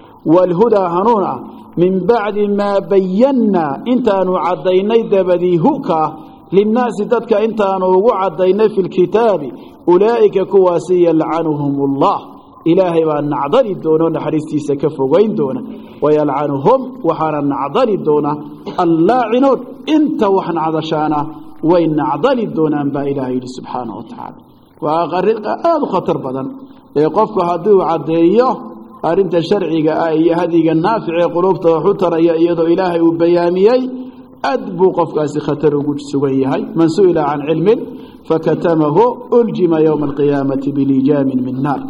S2: والهدى هنونا من بعد ما بينا انت نعديني دبديهوكا للناس ذاتك انت وعدينا في الكتاب أولئك كواسي يلعنهم الله إلهي وأن نعضل الدون حريستي سكفوين دون ويلعنهم وحانا نعضل الدون اللاعنون انت وحن عضشانا وإن نعضل الدون أنبا إلهي سبحانه وتعالى وأغرق هذا خطر بدن يقفك هدو عديه أرنت شرعي أي هذه النافع قلوبته وحتر يدو إلهي وبيانيي أدبو قفكاس خطر وجود سويهاي من سئل عن علم فكتمه ألجم يوم القيامة بلجام من نار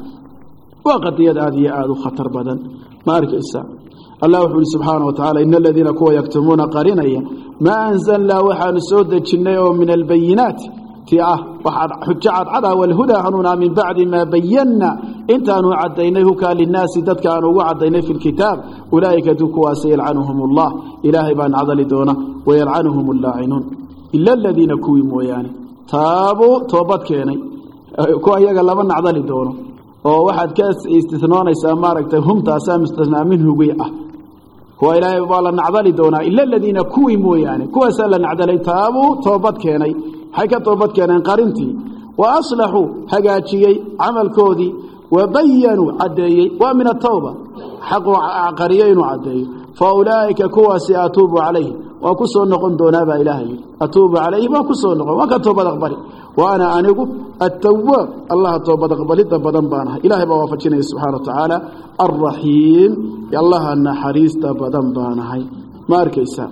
S2: وقد يد هذه آذو خطر بدن ما أرك إسا الله يقول سبحانه وتعالى إن الذين كوا يكتمون قرينيا ما أنزل لا وحان سود الجنة من البينات تياه حجعت عدا والهدى هنونا من بعد ما بينا انت أنو عدينيه كان للناس ذاتك أنو وعدينيه في الكتاب أولئك دوكوا سيلعنهم الله إلهي بان عضل دونا ويلعنهم اللاعنون إلا الذين كوي موياني تابوا توبت كيني كوا يقال لبن عضل دونا وواحد كاس استثنان يسامارك هم تاسام استثنى منه قيئة كوا إلهي بان عضل دونا إلا الذين كوي موياني كوا سألن عضل تابوا توبت كيني حكا توبت كينين قرنتي وأصلحوا حقاتشي عمل كودي وبينوا عديي ومن التوبة حقوا عقريين عديي فأولئك كواسي أتوب عليه وكسوا النقن دونابا إلهي أتوب عليه وكسوا النقن وكتوبة أقبلي وأنا أنيقو التواب الله توبة أقبلي دبدا بانها إلهي بوافجنا سبحانه وتعالى الرحيم يا الله أن حريص دبدا بانها ماركيسا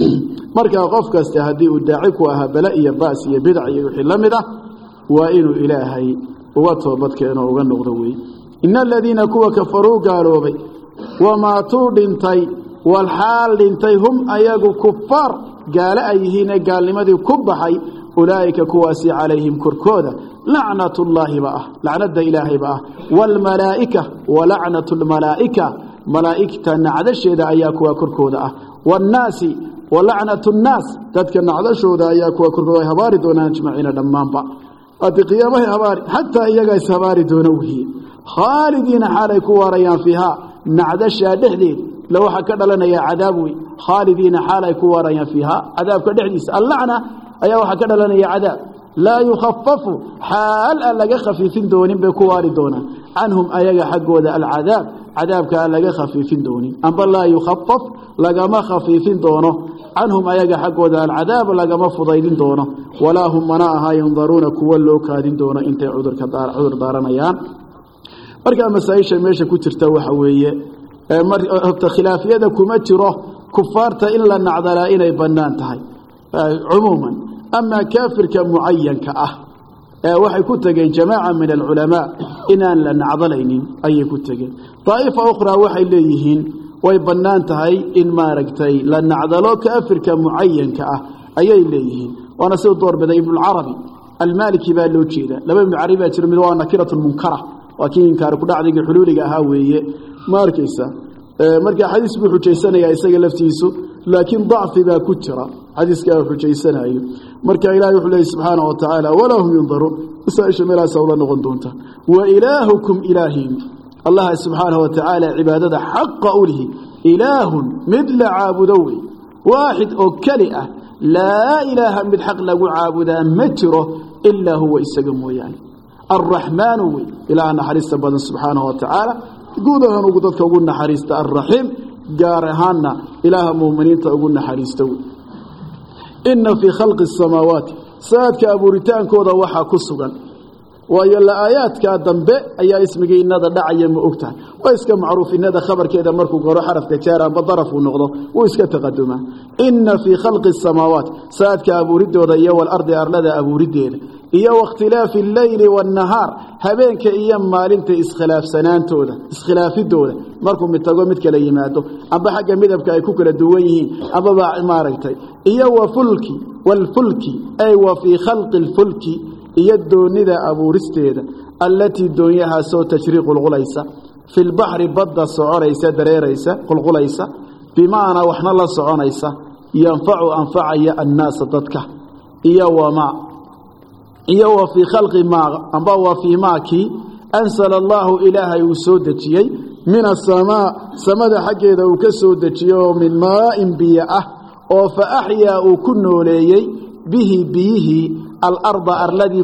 S2: marka qof kasta hadii uu daaci ku aha bala iyo baas iyo bidc iyo wixii lamida waa inuu ilaahay uga toobad keeno uga noqdo way إن الذين كوا كفروا قالوا بي وماتوا دنتي والحال دنتي هم أيقوا كفار قال أيهين قال لماذا كبحي أولئك كواسي عليهم كركودا لعنة الله بقى لعنة إلهي بقى والملائكة ولعنة الملائكة ملائكة نعدش إذا أياكوا كركودا والناس ولعنة الناس تذكر نعدش إذا أياكوا كركودا هباري دون أجمعين دمان بقى أدي قيامه هباري حتى أياكوا هباري دونه خالدين حالي كواريان فيها نعدش دحديد لو حكد لنا يا عذابوي خالدين حالي كواريان فيها عذاب كدحديس اللعنة أيها حكد لنا يا عذاب لا يخفف حال ألقى خفيفين دونين بكواري دونا عنهم أيها حقوا ذا العذاب عذاب كان لقى خفيفين دونين أما لا يخفف لقى ما خفيفين دونه عنهم أيها حقوا ذا العذاب لقى ما فضيلين دونه ولا هم مناها ينظرون كوالو كادين دونه انت عذر دارنا يان marka masaayisha meesha ku jirta waxa weeye marka khilaafiyada kuma jiro kufaarta illa nacdala inay banaan tahay umuman ama kaafirka muayyanka waxay ku tageen jamaa min ulama inaan la nacdalaynin ay ku tageen taifa ukhra waxay leeyihiin way banaan tahay in maaragtay la nacdalo kaafirka muayyanka ayay leeyihiin wana soo doorbiday ibn al-arabi al-maliki baa loo jeeda laba ibn arabi baa jira mid waa nakiratu munkara وكين كارك دعدي حلولي هاويه ماركيسا marka xadiis buu xujaysanaya isaga laftiisu laakiin dhacfi baa ku jira xadiiska uu xujaysanayo marka ilaahay wuxuu leeyahay subhanahu wa ta'ala walahum yunzaru isaasha meela sawla noqon doonta wa ilaahukum ilaahin allah subhanahu wa ta'ala ibadada haqqa ulihi ilahun midla aabudawi واحد oo kali la ilaha mid haq lagu aabudaa ma jiro illa huwa isaga mooyaan الرحمن إلى أن حريص بدن سبحانه وتعالى قودها نقودتك أقولنا حريص الرحيم قارهانا إله مؤمنين تقولنا حريص إن في خلق السماوات سادك أبو ريتان كودا وحا كسوغا ويلا آيات كادن بي أي اسمك إن هذا دعي مؤكتا وإسك معروف إن هذا خبر كذا مركو قرو حرف كتارا بضرف ونغضو وإسك تقدما إن في خلق السماوات سادك أبو ريد وضيا والأرض أرلد أبو ريدين إيا واختلاف الليل والنهار هبينك إيا مالنت إسخلاف سنانتودا إسخلاف الدولة مركو متقوى متكلا يماتو أبا حاجة مذبك أي كوكلا دويهين أبا باع ماركتي إيا وفلكي والفلكي أي وفي خلق الفلكي إيا الدونيدا أبو رستيدا التي دونيها سو تشريق الغليسة في البحر بضى السعوريسة دريريسة الغليسة بمعنى وحنا الله السعوريسة ينفع أنفع الناس ضدك إيا وما إيا وفي خلق ما أنبا وفي ماكي أنزل الله إله يسودتي من السماء سمد حقيدا وكسودتي من ماء بيئة فأحيا كنو ليي به بيه الأرض أرلد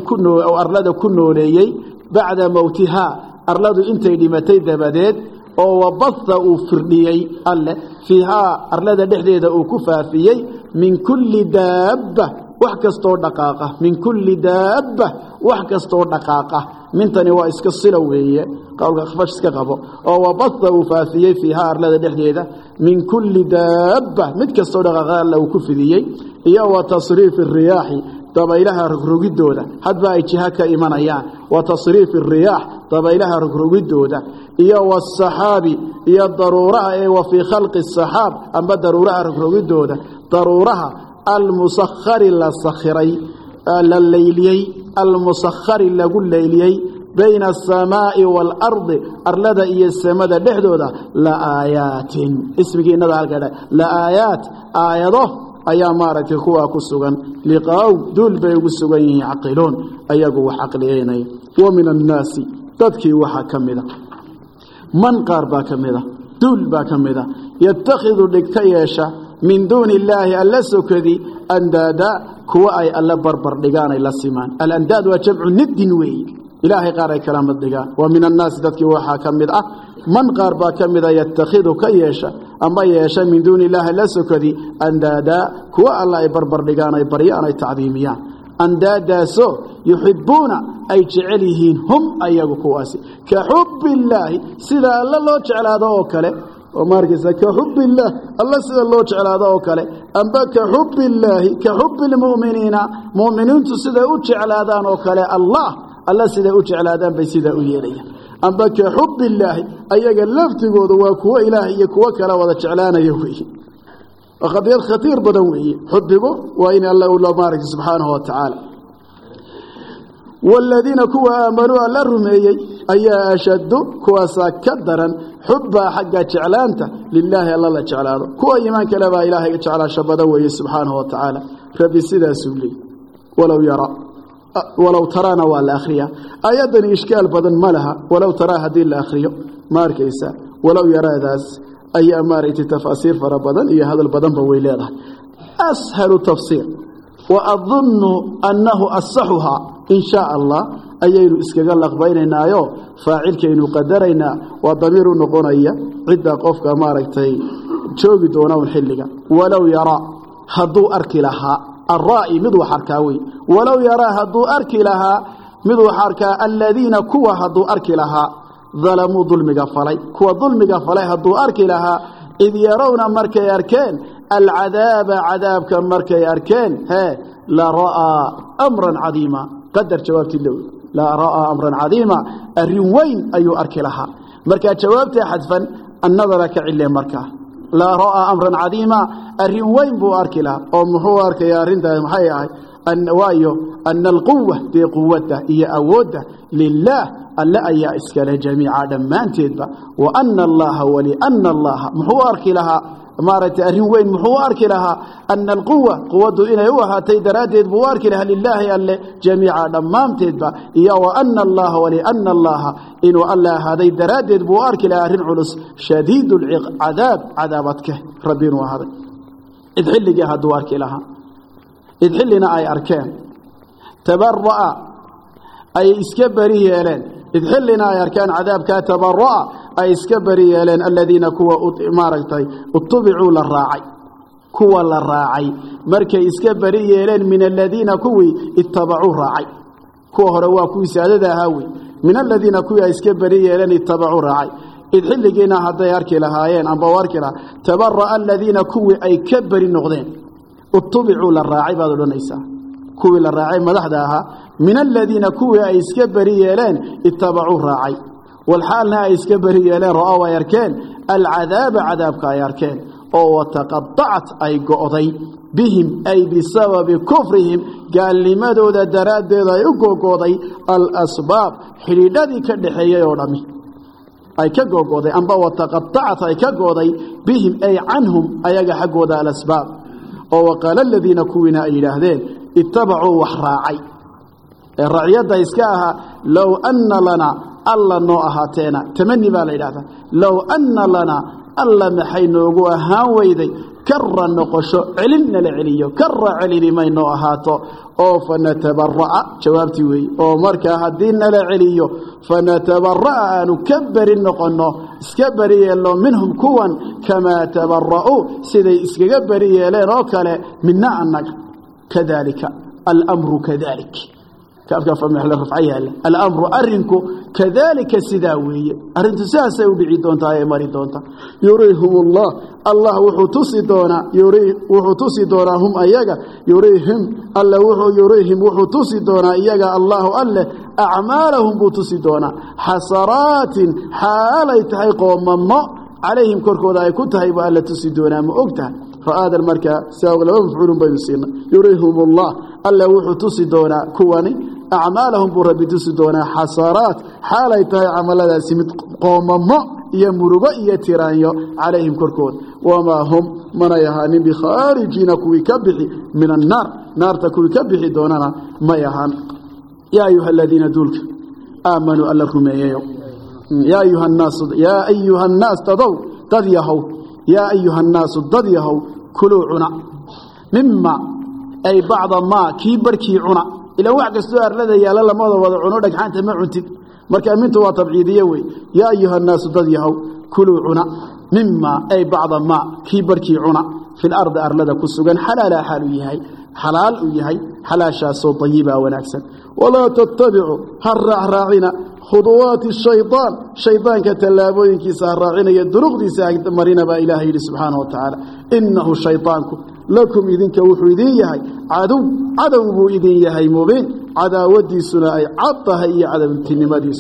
S2: كنو ليي بعد موتها أرلد انتي لمتي دبادات وبث فرديي فيها أرلد دحديدا وكفافيي من كل دابة وحكستو دقاقة من كل دابة وحكستو دقاقة من تنوى اسكالصلوية قالوا خفاش اسكاقبو وبث وفاثيي فيها أرلاد دحديدة من كل دابة متكستو دقاقة لو كفديي إيا وتصريف الرياح طبيلها رقروقي دودة حد بقى اجهاكا إيمانيان وتصريف الرياح طبيلها رقروقي دودة إيا والسحاب إيا الضرورة وفي خلق السحاب أما الضرورة رقروقي دودة ضرورها المسخر للسخري لليلي المسخر لليلي بين السماء والأرض أرلد إيا السماء دحدودا لآيات اسمك إنه هكذا لآيات آياته أيا مارك كوا كسوغان لقاو دول بيغو سوغان يعقلون أياغو وحقليين ومن الناس تدكي وحكمدا من قاربا كمدا دول با كمدا يتخذ لكتياشا من دون الله ألا سكذي أندادا كوا أي ألا بربر دقان إلا سيمان الأنداد وجمع ند وي إلهي قارئ كلام الدقان ومن الناس تدكي وحا كمدا من قاربا كمدا يتخذ كياشا أما ياشا من دون الله ألا سكذي أندادا كوا ألا بربر دقان أي بريان أي تعظيميان أندادا سو يحبون أي جعلهين هم أيغو كواسي كحب الله سيدا الله لو جعل هذا وكله وماركز كحب الله الله سيدا الله جعل هذا وكله أما كحب الله كحب المؤمنين مؤمنين سيدا جعل هذا وكله الله سيدا جعل هذا بسيدا يليه أما كحب الله أيها اللفتقود وكو إله يكوك لا وذا جعلان يهوي وقد خطير بدوي حبه وإن الله بارك سبحانه وتعالى والذين كوا آمنوا على الرمي أي أشد كوا سكدرا حبا حق جعلانته لله الله جعلانه كوا إيمان كلابا إله جعل شبدوي سبحانه وتعالى ربي سيدا سبلي ولو ترانا والآخرية أيضا إشكال بدن ملها ولو ترى هذه الآخرية ماركيسا ولو يرى ذاس أي أمارة تفاسير فربضا إيا هذا البدن بويلادها أسهل تفسير وأظن أنه أصحها إن شاء الله أيين إسكاقلق بيننا يو فاعل كينو قدرنا وضمير نقونية عدة قفك ماركتي جوغي دونون حلقة ولو يرى هدو أركي لها الرائي مدو حركاوي ولو يرى هدو أركي لها مدو حركا الذين كوا هدو أركي لها ظلموا ظلمك فلي كوا ظلمك فلي هدو أركي لها إذ يرون مركي أركين العذاب عذاب كم مركي أركين لا رأى أمرا عظيما قدر جوابتي اللوي لا رأى أمرا عظيما الروين أي أركي لها مركا جوابتي حذفا النظر كعلي مركا لا رأى أمرا عظيما الروين بو أركي لها هو أركي يا رندا محيا أن القوة دي قوته هي أوده لله ألا أي إسكال جميعا دمان تدبا وأن الله ولأن الله محوارك لها مارت أرين محوارك لها أن القوة قوة إنا يوها تيدراتي بوارك لها لله ألا جميعا دمان تدبا يا وأن الله ولأن الله إنه الله هذا دراتي بوارك لها أرين علس شديد العذاب عذابتك ربين وهذا ادحل جهة دوارك لها ادحل لنا أي أركان تبرأ أي اسكبري يالين ادحل لنا أي أركان عذاب كتبرأ أي اسكبري يالين الذين كوا ماركتي اتبعوا للراعي كوا للراعي مركي اسكبري يالين من الذين كوي اتبعوا راعي كوا هروا كوي سادة هاوي من الذين كوي اسكبري يالين اتبعوا راعي ادحل جينا هذا يركي لهايين أم بوارك لها تبرأ الذين كوي أي كبر النقدين اتبعوا للراعي بعض النساء كوي للراعي مدحدها من الذين كوي أي اسكبري يالين اتبعوا الراعي والحال أي اسكبري يالين رأوا يركين العذاب عذابك يركين أو تقطعت أي قضي بهم أي بسبب كفرهم قال لماذا ذا دراد ذا يقضي الأسباب حريدي كالحية يورمي أي كقضي أنبا وتقطعت أي كقضي بهم أي عنهم أي حقوا ذا الأسباب وقال الذين كوينا إلهذين اتبعوا وحراعي الرعية إسكاها لو أن لنا الله نوعهاتنا تمني بالإلهة لو أن لنا الله محينوغو هاويدي كر النقشو علمنا لعليو كر علمي ما نوعهاتو أو فنتبرأ جوابتي وي أو مركا هدينا لعليو فنتبرأ نكبر النقنو اسكبري يلو منهم كوان كما تبرأوا سيدي اسكبري يلين وكالي منا عنك كذلك الأمر كذلك كيف فهم يحل رفعيها الأمر أرنكو كذلك سداوي أرنت ساسا يبعي دونتا يا مري دونتا يريهم الله وحتوسي دونا هم أياغا يريهم الله يريهم وحتوسي دونا أياغا الله أله أعمالهم بوتوسي دونا حسرات حالي تحيقوا مما عليهم كركودا يكون هيبا ألا توسي دونا مؤقتها فهذا المركة ساوغ لهم مفعول بين السنة يريهم الله وحتوسي دونا كواني أعمالهم بربي توسي دونا حسرات حالي تهي عملها سمت قومما يمرغ يترانيو عليهم كركود وما هم من يهانين بخارجين كوي كبحي من النار نار تكوي كبحي دوننا ما يهان يا أيها الذين دولك آمنوا ألكم يا أيها الناس تضوا تضيهوا يا أيها الناس تضيهوا كلوا عنا مما أي بعض ما كيبر كي عنا إلى وعد السؤال الذي يا لا ما وضع عنودك حانت ما عنتك مركا منتوا طبيعية وي يا أيها الناس تضيهوا كلوا عنا مما أي بعض ما كيبر كي عنا في الأرض أرلدا كسوغان حلال حلال ويهي حلاشا سو طيبة ونكسا ولا تتبعوا هالراعنا خطوات الشيطان شيطان كتلابوين كيسا الراعنا يدرق دي ساكت مرينا با إلهي سبحانه وتعالى إنه شيطانكم لكم إذن كوحو إذن يهي عدو بو إذن يهي مبين عداودي سنائي عطها هي عدم التنمى ديس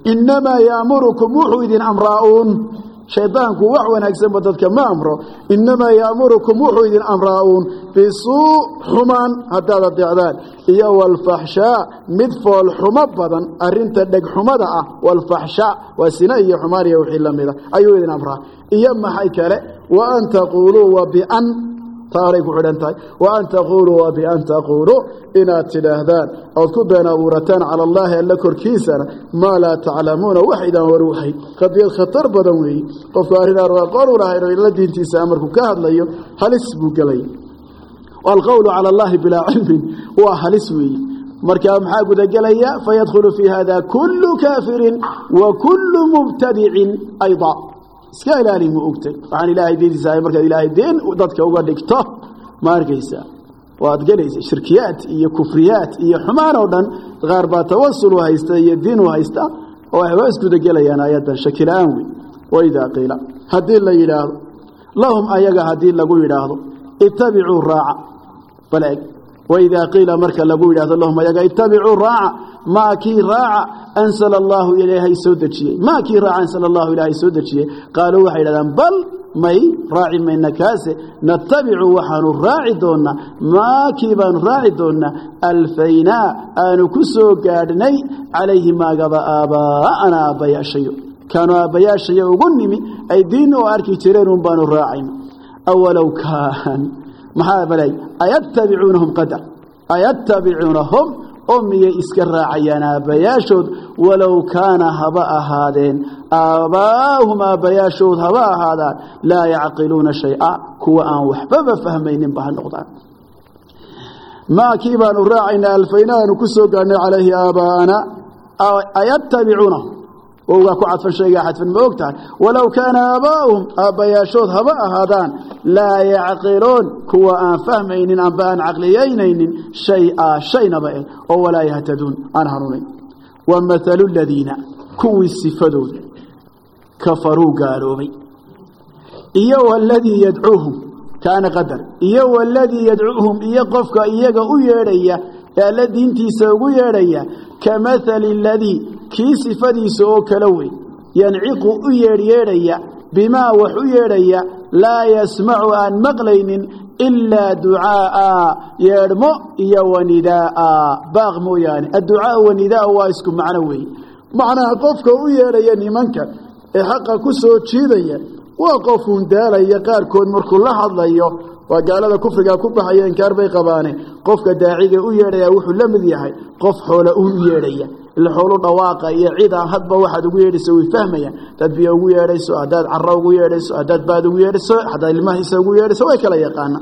S2: inamaa yaamurukum wuxuu idin amraa-uun shaydaanku wax wanaagsanba dadka ma amro inamaa yaamurukum wuxuu idin amraa-uun bisuu xumaan haddaad adeecdaan iyo walfaxshaa mid fool xumo badan arinta dhegxumada ah walfaxshaa waa sina iyo xumaan iyo wixii lamida ayuu idin amraa iyo maxay kale wa an taquuluu wa bian taaray ku xidhan tahay wa an taquuluu wa bian taquuluu inaad tidhaahdaan ood ku been abuurataan cala allaahi alla korkiisana maa laa taclamuuna wax idaan war wahay qadiyad khatar badan weeye qofku arrinaan aqoon u lahayn oo ila diintiisa amarku ka hadlayo halis buu gelay alqowlu cala allaahi bilaa cilmin waa halis weeye markaa maxaa gudagelaya fayadkhulu fii hada kullu kaafirin wa kullu mubtadicin ayda iska ilaali ma ogtay waxaan ilaahay diintiisa markaad ilaahay diin dadka uga dhigto ma arkaysaa waad gelaysa shirkiyaad iyo kufriyaad iyo xumaan oo dhan qaar baa tawasul u haysta iyo diin u haysta oo waxba isgudagelayaan ayadan shakila-aan wey waidaa qiila haddii la yidhaahdo lahum ayaga haddii lagu yidhaahdo ittabicuu raaca baleeg waidaa qiila marka lagu yidhahdo lahum ayaga ittabicuu raaca maa kii raaca ansala allaahu ilaahay soo dejiyey maa kii raaca ansala allahu ilaahay soo dejiyey qaaluu waxay yidhahdaan bal may raaci mayna kaase natabicu waxaanu raaci doonnaa maa kii baanu raaci doonnaa alfaynaa aanu ku soo gaadhnay calayhi maagaba aabbaa'ana aabbayaashayo kaanu aabbayaashayo ugu nimi ay diin oo arki jireen un baanu raacayna awalow kaan maxaa balay ayattabicuunahum qadar ayattabicuunahum oo miyay iska raacayaan aabbayaashood walow kaana haba ahaadeen aabbaa'uhum aabbayaashood haba ahaadaan laa yacqiluuna shay-a kuwa aan waxbaba fahmayninba ha noqdaan maa kii baanu raacaynaa alfayna aanu ku soo gaadhnay calayhi aabbaa'ana ayattabicuunahum wowgaa ku cadfan shaygaa xadfan ma og tahay walow kaana aabaa'uhum aabbayaashood haba ahaadaan laa yacqiluun kuwa aan fahmaynin amba aan caqliyaynaynin shay-a shaynaba eh oo walaa yahtaduun aan hanuunayn wa mathalu ladiina kuwii sifadooda kafaruu gaaloobay iyo waladii yadcuuhum kaana qadar iyo waladii yadcuuhum iyo qofka iyaga u yeedhaya ee alla diintiisa ugu yeedhaya kamathali ladii kii sifadiisa oo kala wey yanciqu u yeedhyeedhaya bimaa wax u yeedhaya laa yasmacu aan maqlaynin ilaa ducaa'a yeedhmo iyo wanidaa'a baaq mooyaane adducaa wanidaa waa isku macno weeye macnaha qofka u yeedhaya nimanka ee xaqa ku soo jiidaya waa qof hundaalaya qaarkood markuu la hadlayo waa gaalada kufrigaa ku baxaya inkaar bay qabaane qofka daaciga u yeedhaya wuxuu la mid yahay qof xoola u yeedhaya ila xoolo dhawaaqa iyo cid aan hadba waxaad ugu yeedhayso way fahmayaan dad biyo ugu yeedhayso haddaad carro ugu yeedhayso haddaad baad ugu yeedhayso haddaad ilmahiisa ugu yeedhayso way kala yaqaana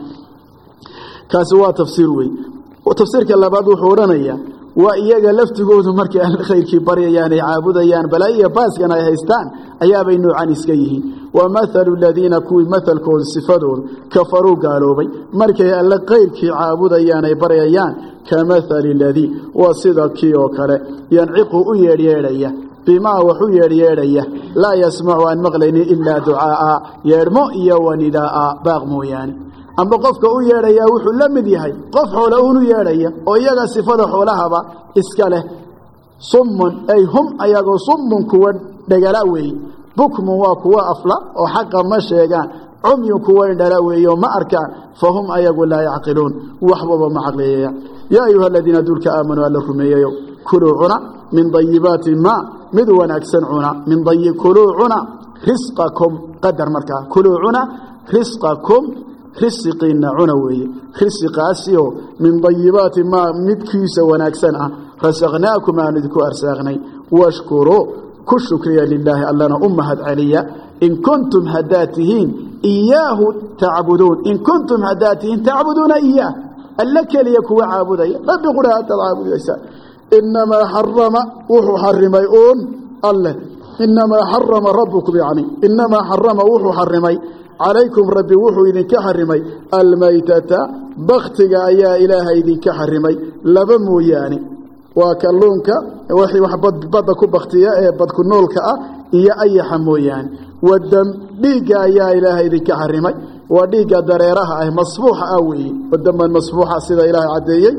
S2: kaasi waa tafsiir wey tafsiirka labaad wuxuu odhanayaa waa iyaga laftigoodu markay alle khayrkii baryayaan ay caabudayaan balaayiya baaskan ay haystaan ayaabay noocan iska yihiin wa mathalu ladiina kuwii mathalkoodu sifadoodu kafaruu gaaloobay markay alle khayrkii caabudayaan ay baryayaan kamathali ladii waa sida kii oo kale yanciqu u yeedhyeedhaya bimaa wax u yeedhyeedhaya laa yasmacu aan maqlaynin ilaa ducaa'a yeedhmo iyo wanidaa'a baaq mooyaane amba qofka u yeedhaya wuxuu la mid yahay qof xoola uunu yeedhaya oo iyaga sifada xoolahaba iska leh summun ay hum ayagoo summun kuwa dhagala weeye bukmun waa kuwa afla oo xaqa ma sheegaan cumyun kuwa indhala weeyo ma arkaan fahum ayagu laa yacqiluun waxbaba ma caqliyaya yaa ayuha aladiina duulka aamanuu alla rumeeyayo kuluu cuna min dayibaati maa mid wanaagsan cuna kuluu cuna risqakum qadar markaa kuluu cuna risqakum risiqiina cuna weeye risiqaasio min dayibaati maa midkiisa wanaagsan ah rasaqnaakum aanu idinku arsaaqnay washkuruu ku shukriya lilaahi allana u mahad celiya in kuntum haddaad tihiin iyaahu tacbuduun in kuntum haddaad tihiin tacbuduuna iyaah alla keliya kuwa caabudaya rabbi qura haddaad caabudaysaa inamaa xarama wuxuu xarimay uun alle inamaa xarama rabbukum yani inamaa xarama wuxuu xarimay calaykum rabbi wuxuu idinka xarimay almaytata baktiga ayaa ilaahay idinka xarimay laba mooyaane waa kalluunka wax badda ku baktiya ee badku noolka ah iyo ayaxa mooyaane wadam dhiigga ayaa ilaahay idinka xarimay waa dhiigga dareeraha ah masfuuxa ah weeye wadaman masfuuxa sida ilaahay caddeeyey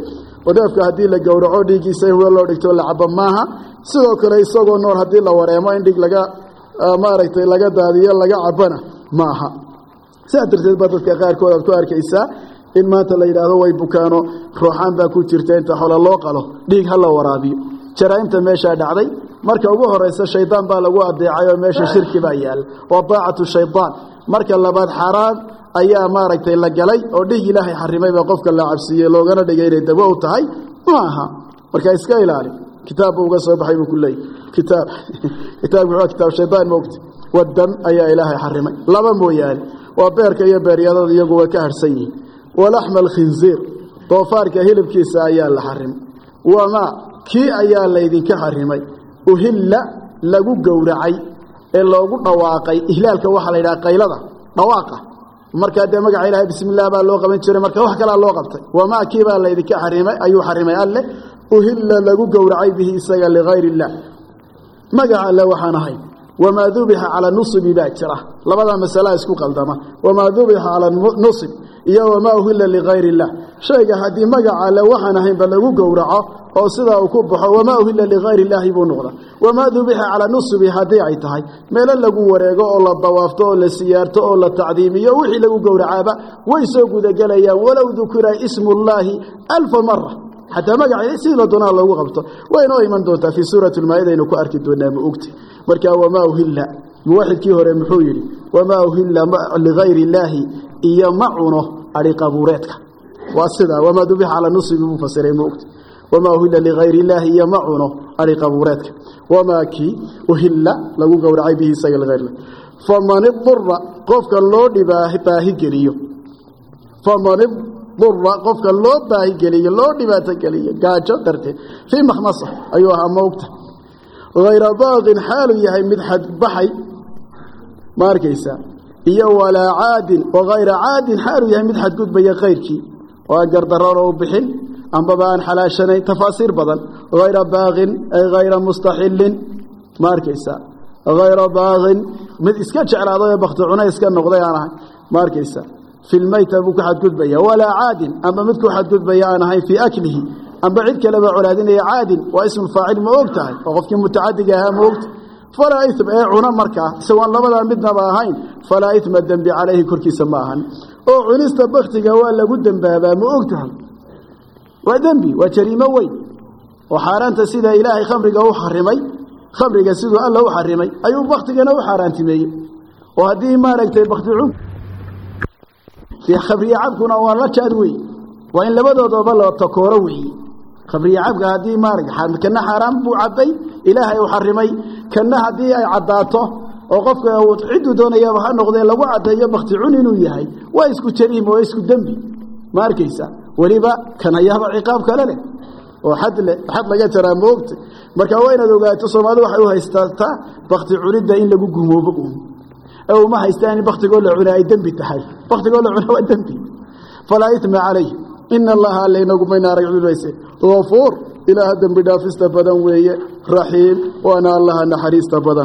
S2: ودافك هدي لجورعو ديجي سيهو الله دكتور لعب ماها سيدو كلا يسوقو نور هدي لوريما إنديك لقى ما رأيت لقى دادية لقى عبنا ماها سأدرت بدك غير كوار كيسا إن ما تلاقي هذا ويبكانو روحان باكو ترتين تحول الله قاله ديك هلا ورابي ترى أنت ماشي دعدي marka ugu horeysa shaydaan baa lagu adeecayo meesha shirki baa yaal wadaacatu shaydaan marka labaad xaraan ayaa maaragtay la galay oo dhig ilaahay xarimay baa qofka la cabsiiyay loogana dhigay inay dabo u tahay maaha marka iska ilaali kitaab uga soo baxay buu kulay kitaab shaydaan moogti wadan ayaa ilaahay xarimay laba mooyaan waa beerka iyo beeryadada iyagu way ka harsan yihiin walaxm alkhinzir doofaarka hilibkiisa ayaa la xarimay wama kii ayaa la idinka xarimay uhilla lagu gowracay ee loogu dhawaaqay ihlaalka waxa la yiraahdaa qaylada dhawaaqa marka de magaca ilaahay bismillaah baa loo qaban jiray marka wax kala loo qabtay wama kiiba la idinka xarimay ayuu xarimay alle uhilla lagu gowracay bihi isaga li ghayri illah magaca alle waxaan ahay wama dhubiha ala nusb baajira labada mas'ala isku qaldama wama dhubiha ala nusb iyo wama uhilla li ghayri illah shayga hadii magaca alle waxaan ahay ba lagu gowraco oo sida uu ku baxo wama uhilla li ghayri illah buu noqda wama dhubiha ala nusb hadii ay tahay meel lagu wareego oo la dawaafto oo la siyaarto oo la tacdiimiyo wixii lagu gowracaaba way soo gudagelayaan walaw dhukira ismullahi alf marra hatta magaca si la doona lagu qabto way noo iman doontaa fi suuratul maa'ida inuu ku arki doonaa ma ogti marka wama uhilla muwaxidkii hore muxuu yiri wama uhilla li ghayri illah iyo macuno ari qabuureedka واسدا وما ذبح على نصب مفسرين موقت وما أهل لغير الله يمعنه على قبوراتك وما كي أهل لو قورعي به سيل غير الله فمن اضطر قفك الله باهي قليو فمن اضطر قفك الله باهي قليو الله دباه قليو قاجو درته في مخمصة أيها موقت غير باغ حال يهي مدحد بحي ماركيسا إيا ولا عاد وغير عاد حال يهي مدحد قد بيا غيرك وأجر ضرره بحل أم بابان حلاشني تفاسير بدل غير باغ أي غير مستحل ماركيسا غير باغ من إسكاتش على ضيا بختعنا إسكان نغضيانا ماركيسا في الميت أبوك حد قد بيا ولا عاد أما مدكو حد قد بيانا هاي في أكله أم بعيد كلمة علادين يا عاد واسم الفاعل موقتها وقفك متعدقها موقت فلا إثم عنا مركا سواء لبدا مدنا باهين فلا إثم الذنب عليه كركي سماهن أو عنست بختك ولا قدام بابا موقتها وذنبي وجريمة وين وحارنت سيدا إلهي خمرك هو حرمي خمرك سيدا الله هو حرمي أيو بختك أنا وحارنت مي وهذه ما لك بختعون في خبرية عبكنا والله تشادوي وإن لبدا ضبلا تكوروي خبرية عبك هذه ما لك كنا حرام بو عبي إلهي وحرمي كنا هذه عداته وقفك عدو دون يا بحر نقضي لو عدا بختعون إنه يهي ويسكو جريمة ويسكو ذنبي ما ركيسا وليبا كان يهب عقاب كله وحد لقى ترى موقت marka wayna ogaato Soomaalidu waxay u haystaa waqti cunida in lagu gumoobo oo ma haystaan waqtiga la cunay dambi tahay waqtiga la cunay waa dambi fala itma alay in allaha alayna gumayna rajuleyse غفور ila dambi dhaafista badan weeye rahiim wa ana allaha naxariista badan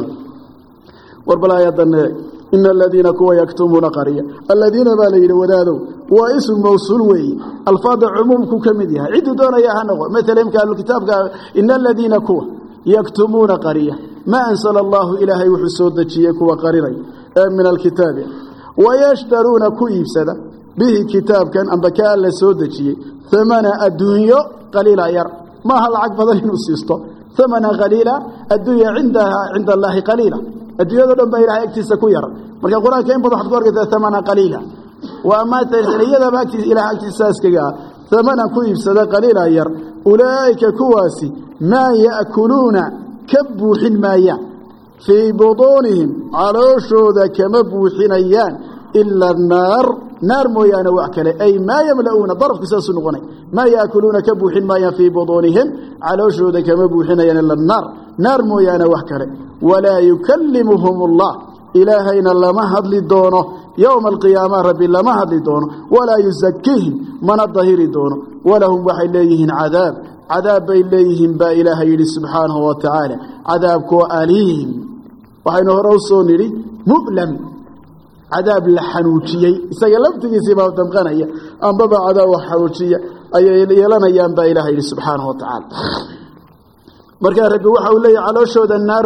S2: warbalayadan إن الذين كوا يكتمون قرية الذين بالين ودادوا واسم موصول وي الفاظ عموم كمديها عد دون ياها نغو مثلا قال الكتاب قال إن الذين كوا يكتمون قرية ما أنزل الله إلهي وحسود دجيه كوا قريري من الكتاب ويشترون كيفسدا به كتاب كان أم بكاء لسود دجيه ثمن الدنيا قليلا ير ما هل عقبض نسيسته ثمن قليلا الدنيا عند الله قليلا الدنيا دون بيرها يكتس كوير marka quraanka in badan waxaad ku aragtaa thamana qalila wa ma tariyada baakis ila aktisaaskiga thamana ku iibsada qalila yar ulaayka kuwaasi ma yaakuluna kabuuhin maaya fi budunihim alooshooda kama buuhinayaan illa naar mooyaane wax kale ay ma yamlauna darf kisaas noqonay ma yaakuluna kabuuhin maaya fi budunihim alooshooda kama buuhinayaan illa naar mooyaane wax kale wala yukallimuhum allah إلهينا لما هدلي دونه يوم القيامة ربي لما هدلي دونه ولا يزكيهم من الظهير دونه ولهم وحي إليهن عذاب إليهم با إلهي سبحانه وتعالى عذاب كو أليم وحين هرسوني لي مؤلم عذاب الحنوشية سيلمت في سباب تمغنية أم بابا عذاب حنوشية ayay yeelanayaan baa ilaahay yidhi subxaanahu wa tacaala markaa rabbi waxa uu leeyahay calooshooda naar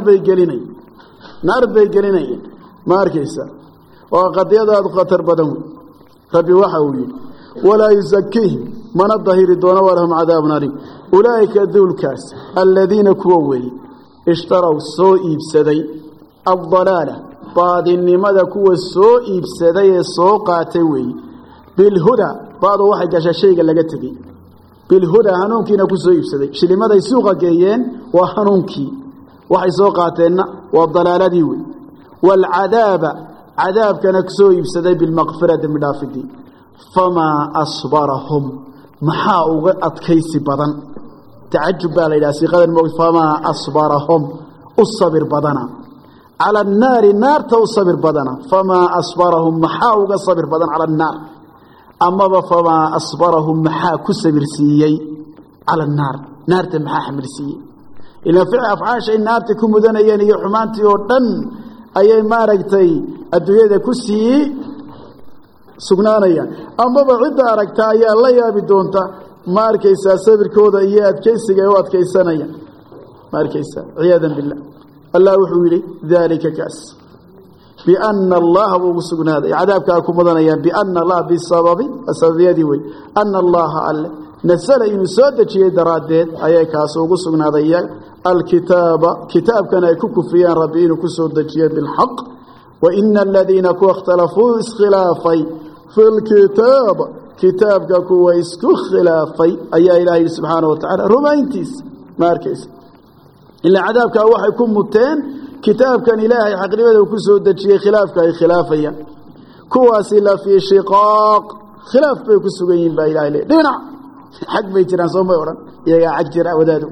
S2: bay gelinayeen ma arkaysa waa qadiyadaadu khatar badan wey rabbi waxa uu yidhi walaa yusakiihim mana dahiri doono walahum cadaabun aliim ulaa'ika duulkaas aladiina kuwa weeye ishtaraw soo iibsaday addalaala baadinimada kuwa soo iibsaday ee soo qaatay weeye bilhudaa baadu waxay gashaa shayga laga tegey bilhudaa hanuunkiina ku soo iibsaday shilimaday suuqa geeyeen waa hanuunkii waxay soo qaateenna waa dalaaladii wey waalcadaaba cadaabkana ku soo iibsaday bilmaqfira dembi dhaafidii famaa asbarahum maxaa uga adkaysi badan tacajub baa la yidhaha siiqadan moog famaa asbarahum u sabir badana cala annaari naarta u sabir badana famaa asbarahum maxaa uga sabir badan cala annaar amaba famaa asbarahum maxaa ku sabir siiyey cala annaar naarta maxaa xamil siiyey ilaa ficil afcaashay naarta ku mudanayeen iyo xumaantii oo dhan ayay maaragtay adduunyada ku sii sugnaanayaan amaba cidda aragta ayaa la yaabi doonta ma arkaysaa sabirkooda iyo adkaysiga ay u adkaysanayaan ma arkaysaa ciyaadan billah allah wuxuu yidhi daalika kaas biana allaha buu ugu sugnaaday cadaabkaa ku mudanayaan biana allah bisababi sababiyadii wey ana allaha alle nasala inuu soo dejiyey daraaddeed ayay kaas ugu sugnaaday iyaga alkitaaba kitaabkan ay ku kufriyeen rabbi inuu ku soo dejiyey bilxaq waina aladiina kuwa ikhtalafuu iskhilaafay fi lkitaab kitaabka kuwa isku khilaafay ayaa ilaah yidhi subxaana wa tacaala rumayntiisa ma arkaysa ilaa cadaabkaa waxay ku muteen kitaabkan ilaahay xaqnimada uu ku soo dejiyey khilaafka ay khilaafayaan kuwaasi la fii shiqaaq khilaaf bay ku sugan yihiin baa ilahay leey dhinac xag bay jiraan soo may odhan iyagaa xag jira wadaadu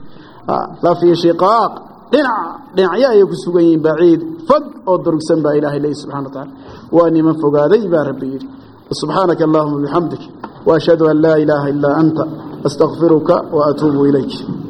S2: la fii shiqaaq dhinacyo ayay ku sugan yihiin baciid fog oo durugsan baa ilaahay leey subxana wa tacaala waa niman fogaaday baa rabbi yidhi subxaanaka allahuma bixamdik waashhadu an laa ilaaha ilaa anta astaqfiruka wa atuubu ilayk